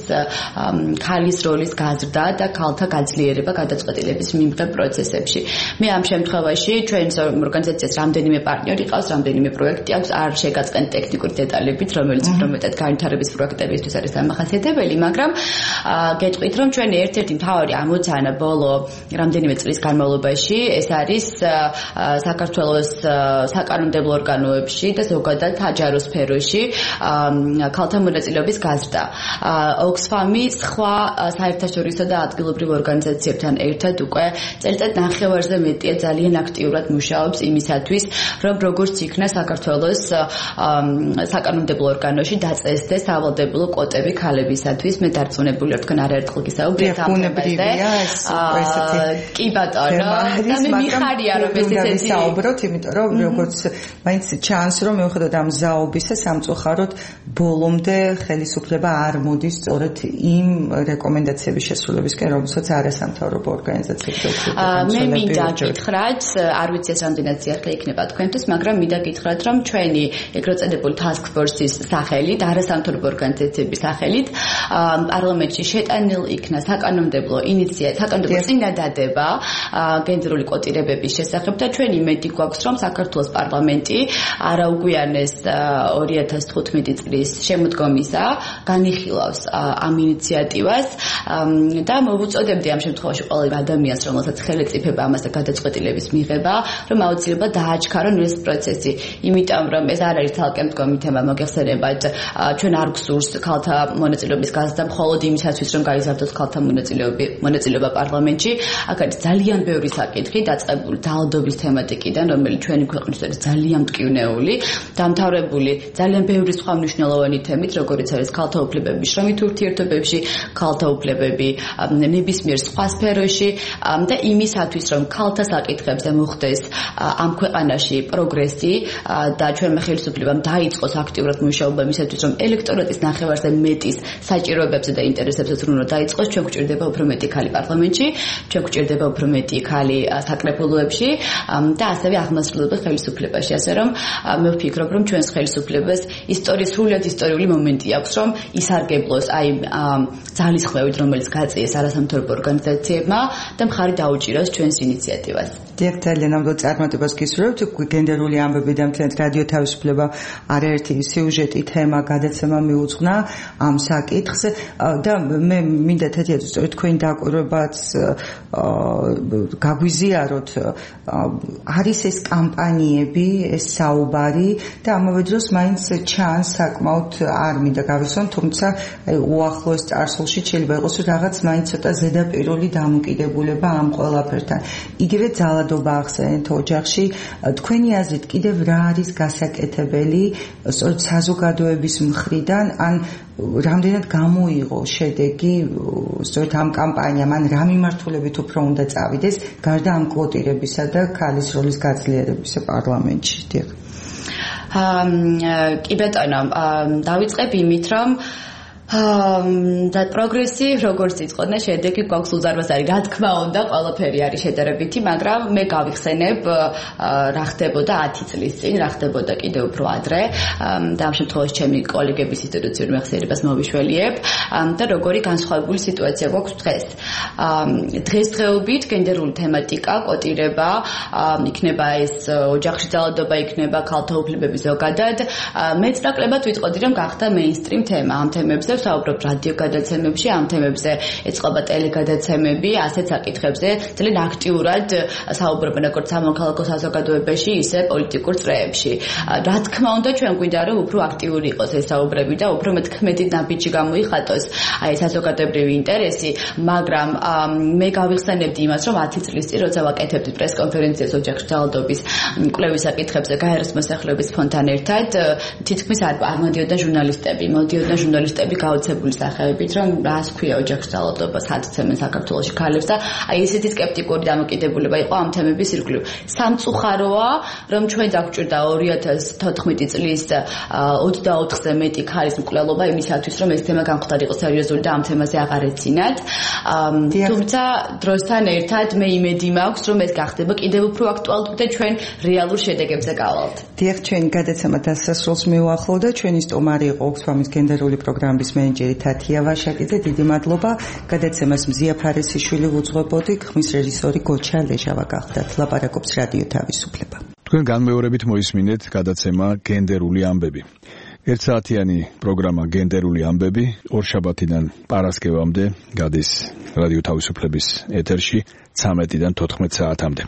ქალის როლის გაზრდა და ქალთა გაძლიერება გადაწყვეტილების მიმღებ პროცესებში. მე ამ შემთხვევაში ჩვენს ორგანიზაციას რამდენიმე პარტნიორი ყავს, რამდენიმე პროექტი აქვს, არ შეგაწყენ ტექნიკური დეტალებით, რომელიც უფრო მეტად განვითარების პროექტებისთვის არის დამახასიათებელი, მაგრამ გეტყვით, რომ ჩვენი ერთ-ერთი მთავარი ამოცანა ბოლო რამდენიმე წლის განმავლობაში ეს არის საქართველოს საკანონმდებლო ორგანოებში და ზოგადად საჯარო სფეროში ქალთა მონაწილეობის გაზრდა. Oxfam-ი სხვა საერთაშორისო და ადგილობრივ ორგანიზაციებთან ერთად უკვე წელიწად ნახევარზე მეტია ძალიან აქტიურად მუშაობს იმისათვის, რომ როგორც იქნა საქართველოს საკანონმდებლო ორგანოში დაწესდეს სავალდებულო კვოტები ქალებისათვის. მე დარწმუნებული ვარ, თქვენ არაერთხელ გისაუბრეთ ამ თემაზე. კი ბატონო, და მე მიხარია რომ ეს ისეთი ვისაუბროთ, იმიტომ რომ როგორც მაინც ჩანს, რომ მიუხედავად ამ ზაობისა სამწუხაროდ ბოლომდე ხელისუფლება არ მოდის სწორედ იმ რეკომენდაციების შესრულებისკენ, რომელსაც არასამთავრობო ორგანიზაციები ეხება. მე მინდა გითხრათ, არ ვიცი ეს რამდენად სიახლე იქნება თქვენთვის, მაგრამ მინდა გითხრათ, რომ ჩვენი ეგრეთ წოდებული task force-ის სახელით, არასამთავრობო ორგანიზაციების სახელით, პარლამენტში შეტანილ იქნა საკანონმდებლო ინიციატივა, საკანონმდებლო წინადადება გენდერული კვოტირებების შესახებ და ჩვენ იმედი გვაქვს, რომ საქართველოს პარლამენტი არაუგვიანეს ორი ათას თხუთმეტი წლის შემოდგომისა განიხილავს ამ ინიციატივას და მოვუწოდებდი ამ შემთხვევაში ყველა ადამიანს, რომელსაც ხელეწიფება ამასთან გადაწყვეტილების მიღება, რომ აუცილებლად დააჩქარონ ეს პროცესი, იმიტომ რომ ეს არ არის ცალკე მდგომი თემა, მოგეხსენებათ, ჩვენ არ გსურს ქალთა მონაწილეობის გაზრდა მხოლოდ იმისათვის, რომ გაიზარდოს ქალთა მონაწილეობა პარლამენტში. აქ არის ძალიან ბევრი საკითხი დაწყებული ძალადობის თემატიკიდან, რომელიც ჩვენი ქვეყნის არის ძალიან მტკივნეული, დამთავრებული ძალიან ბევრი სხვა მნიშვნელოვანი თემით, როგორიც არის ქალთა უფლებები შრომით ურთიერთობებში, ქალთა უფლებები ნებისმიერ სხვა სფეროში და იმისათვის, რომ ქალთა საკითხებზე მოხდეს ამ ქვეყანაში პროგრესი და ჩვენმა ხელისუფლებამ დაიწყოს აქტიურად მუშაობა იმისათვის, რომ ელექტორატის ნახევარზე მეტის საჭიროებებზე და ინტერესებზე უნდა დაიწყოს, ჩვენ გვჭირდება უფრო მეტი ქალი პარლამენტში, ჩვენ გვჭირდება უფრო მეტი ქალი საკრებულოებში და ასევე აღმასრულებელ ხელისუფლებაში, ასე რომ მე ვფიქრობ, რომ ჩვენს ხელისუფლებას ისტორიის სრულიად ისტორიული მომენტი აქვს, რომ ისარგებლოს აი ძალისხმევით, რომელიც გაწიეს არასამთავრობო ორგანიზაციებმა და მხარი დაუჭიროს ჩვენს ინიციატივას. დიახ, ძალიან ნამდვილად წარმატებას გისურვებთ. გენდერული ამბები და მთლიანად რადიო თავისუფლება არაერთი სიუჟეტი თემა გადაცემა მიუძღვნა ამ საკითხს და მე მინდა თეთრ სწორედ თქვენი დაკვირვებაც გაგვიზიაროთ, არის ეს კამპანიები, ეს საუბარი და ამავე დროს მაინც ჩანს საკმაოდ არ მინდა გავიხსენ, თუმცა აი უახლოეს წარსულში შეიძლება იყოს რაღაც მაინც ცოტა ზედაპირული დამოკიდებულება ამ ყველაფერთან. იგივე ძალადობა ახსენეთ ოჯახში, თქვენი აზრით კიდევ რა არის გასაკეთებელი სწორედ საზოგადოების მხრიდან, ან რამდენად გამოიღო შედეგი სწორედ ამ კამპანიამ, ან რა მიმართულებით უფრო უნდა წავიდეს გარდა ამ კვოტირებისა და ქალის როლის გაძლიერებისა პარლამენტში. დიახ. აა კი ბატონო, დავიწყებ იმით, რომ და პროგრესი როგორც იწყონა შედეგი გვაქვს უზარმაზარი. რა თქმა უნდა, ყველაფერი არის შედარებითი, მაგრამ მე გავიხსენებ რა ხდებოდა ათი წლის წინ, რა ხდებოდა კიდევ უფრო ადრე და ამ შემთხვევაში ჩემი კოლეგების ინსტიტუციური მეხსიერებას მოვიშველიებ და როგორი განსხვავებული სიტუაცია გვაქვს დღეს. დღესდღეობით გენდერული თემატიკა, კოტირება, იქნება ეს ოჯახში ძალადობა, იქნება ქალთა უფლებები ზოგადად. მეც ნაკლებად ვიტყოდი, რომ გახდა მეინსტრიმ თემა ამ თემებზე. საუბრობ რადიო გადაცემებში, ამ თემებზე ეწყობა ტელეგადაცემები, ასეთ საკითხებზე ძალიან აქტიურად საუბრობენ როგორც სამოქალაქო საზოგადოებაში, ისე პოლიტიკურ წრეებში. რა თქმა უნდა, ჩვენ გვინდა რომ უფრო აქტიური იყოს ეს საუბრები და უფრო მეტქმედი ნაბიჯი გამოიხატოს აი საზოგადოებრივი ინტერესი, მაგრამ მე გავიხსენებდი იმას, რომ ათი წლის წინ როცა ვაკეთებდი პრესკონფერენციას ოჯახში ძალადობის კვლევის საკითხებზე გაეროს მოსახლეობის ფონდთან ერთად, თითქმის არ მოდიოდა ჟურნალისტები, მოდიოდა ჟურნალისტები გაოცებული სახეებით, რომ რას ქვია ოჯახში ძალადობა, საცემენ საქართველოში ქალებს და აი ესეთი სკეპტიკური დამოკიდებულება იყო ამ თემების ირგვლივ. სამწუხაროა, რომ ჩვენ დაგვჭირდა ორი ათას თოთხმეტი წლის ოცდაოთხზე მეტი ქალის მკვლელობა იმისათვის, რომ ეს თემა განხდარ იყოს სერიოზული და ამ თემაზე აღარ ეცინათ. თუმცა დროსთან ერთად მე იმედი მაქვს, რომ ეს გახდება კიდევ უფრო აქტუალური და ჩვენ რეალურ შედეგებზე გავალთ. დიახ, ჩვენ გადაცემა დასასრულს მივუახლოვდა. ჩვენი სტუმარი იყო ოქსფამის გენდერული პროგრამის მენეჯერი თათია ვაშაკიძე. დიდი მადლობა. გადაცემას მზია ფარესიშვილი უძღვებოდი, ხმის რეჟისორი გოჩა ლეჟავა გახდათ. ლაპარაკობს რადიო თავისუფლება. თქვენ განმეორებით მოისმინეთ გადაცემა გენდერული ამბები. ერთსაათიანი პროგრამა გენდერული ამბები ორშაბათიდან პარასკევამდე გადის რადიო თავისუფლების ეთერში ცამეტიდან თოთხმეტ საათამდე.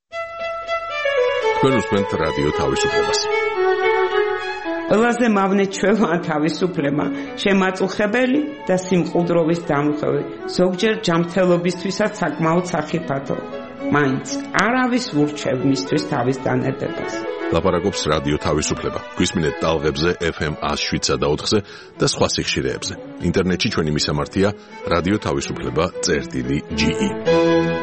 თქვენ უსმენთ რადიო თავისუფლებას. ყველაზე მავნე ჩვევა თავისუფლება, შემაწუხებელი და სიმყუდროვის დამხევი, ზოგჯერ ჯანმრთელობისთვისაც საკმაოდ სახიფათო. მაინც არავის ვურჩევ მისთვის თავის დანებებას. ლაპარაკობს რადიო თავისუფლება. გვისმინეთ ტალღებზე ეფ ემ ათს შვიდსა და ოთხზე და სხვა სიხშირეებზე. ინტერნეტში ჩვენი მისამართია რადიო თავისუფლება წერტილი ჯი ი.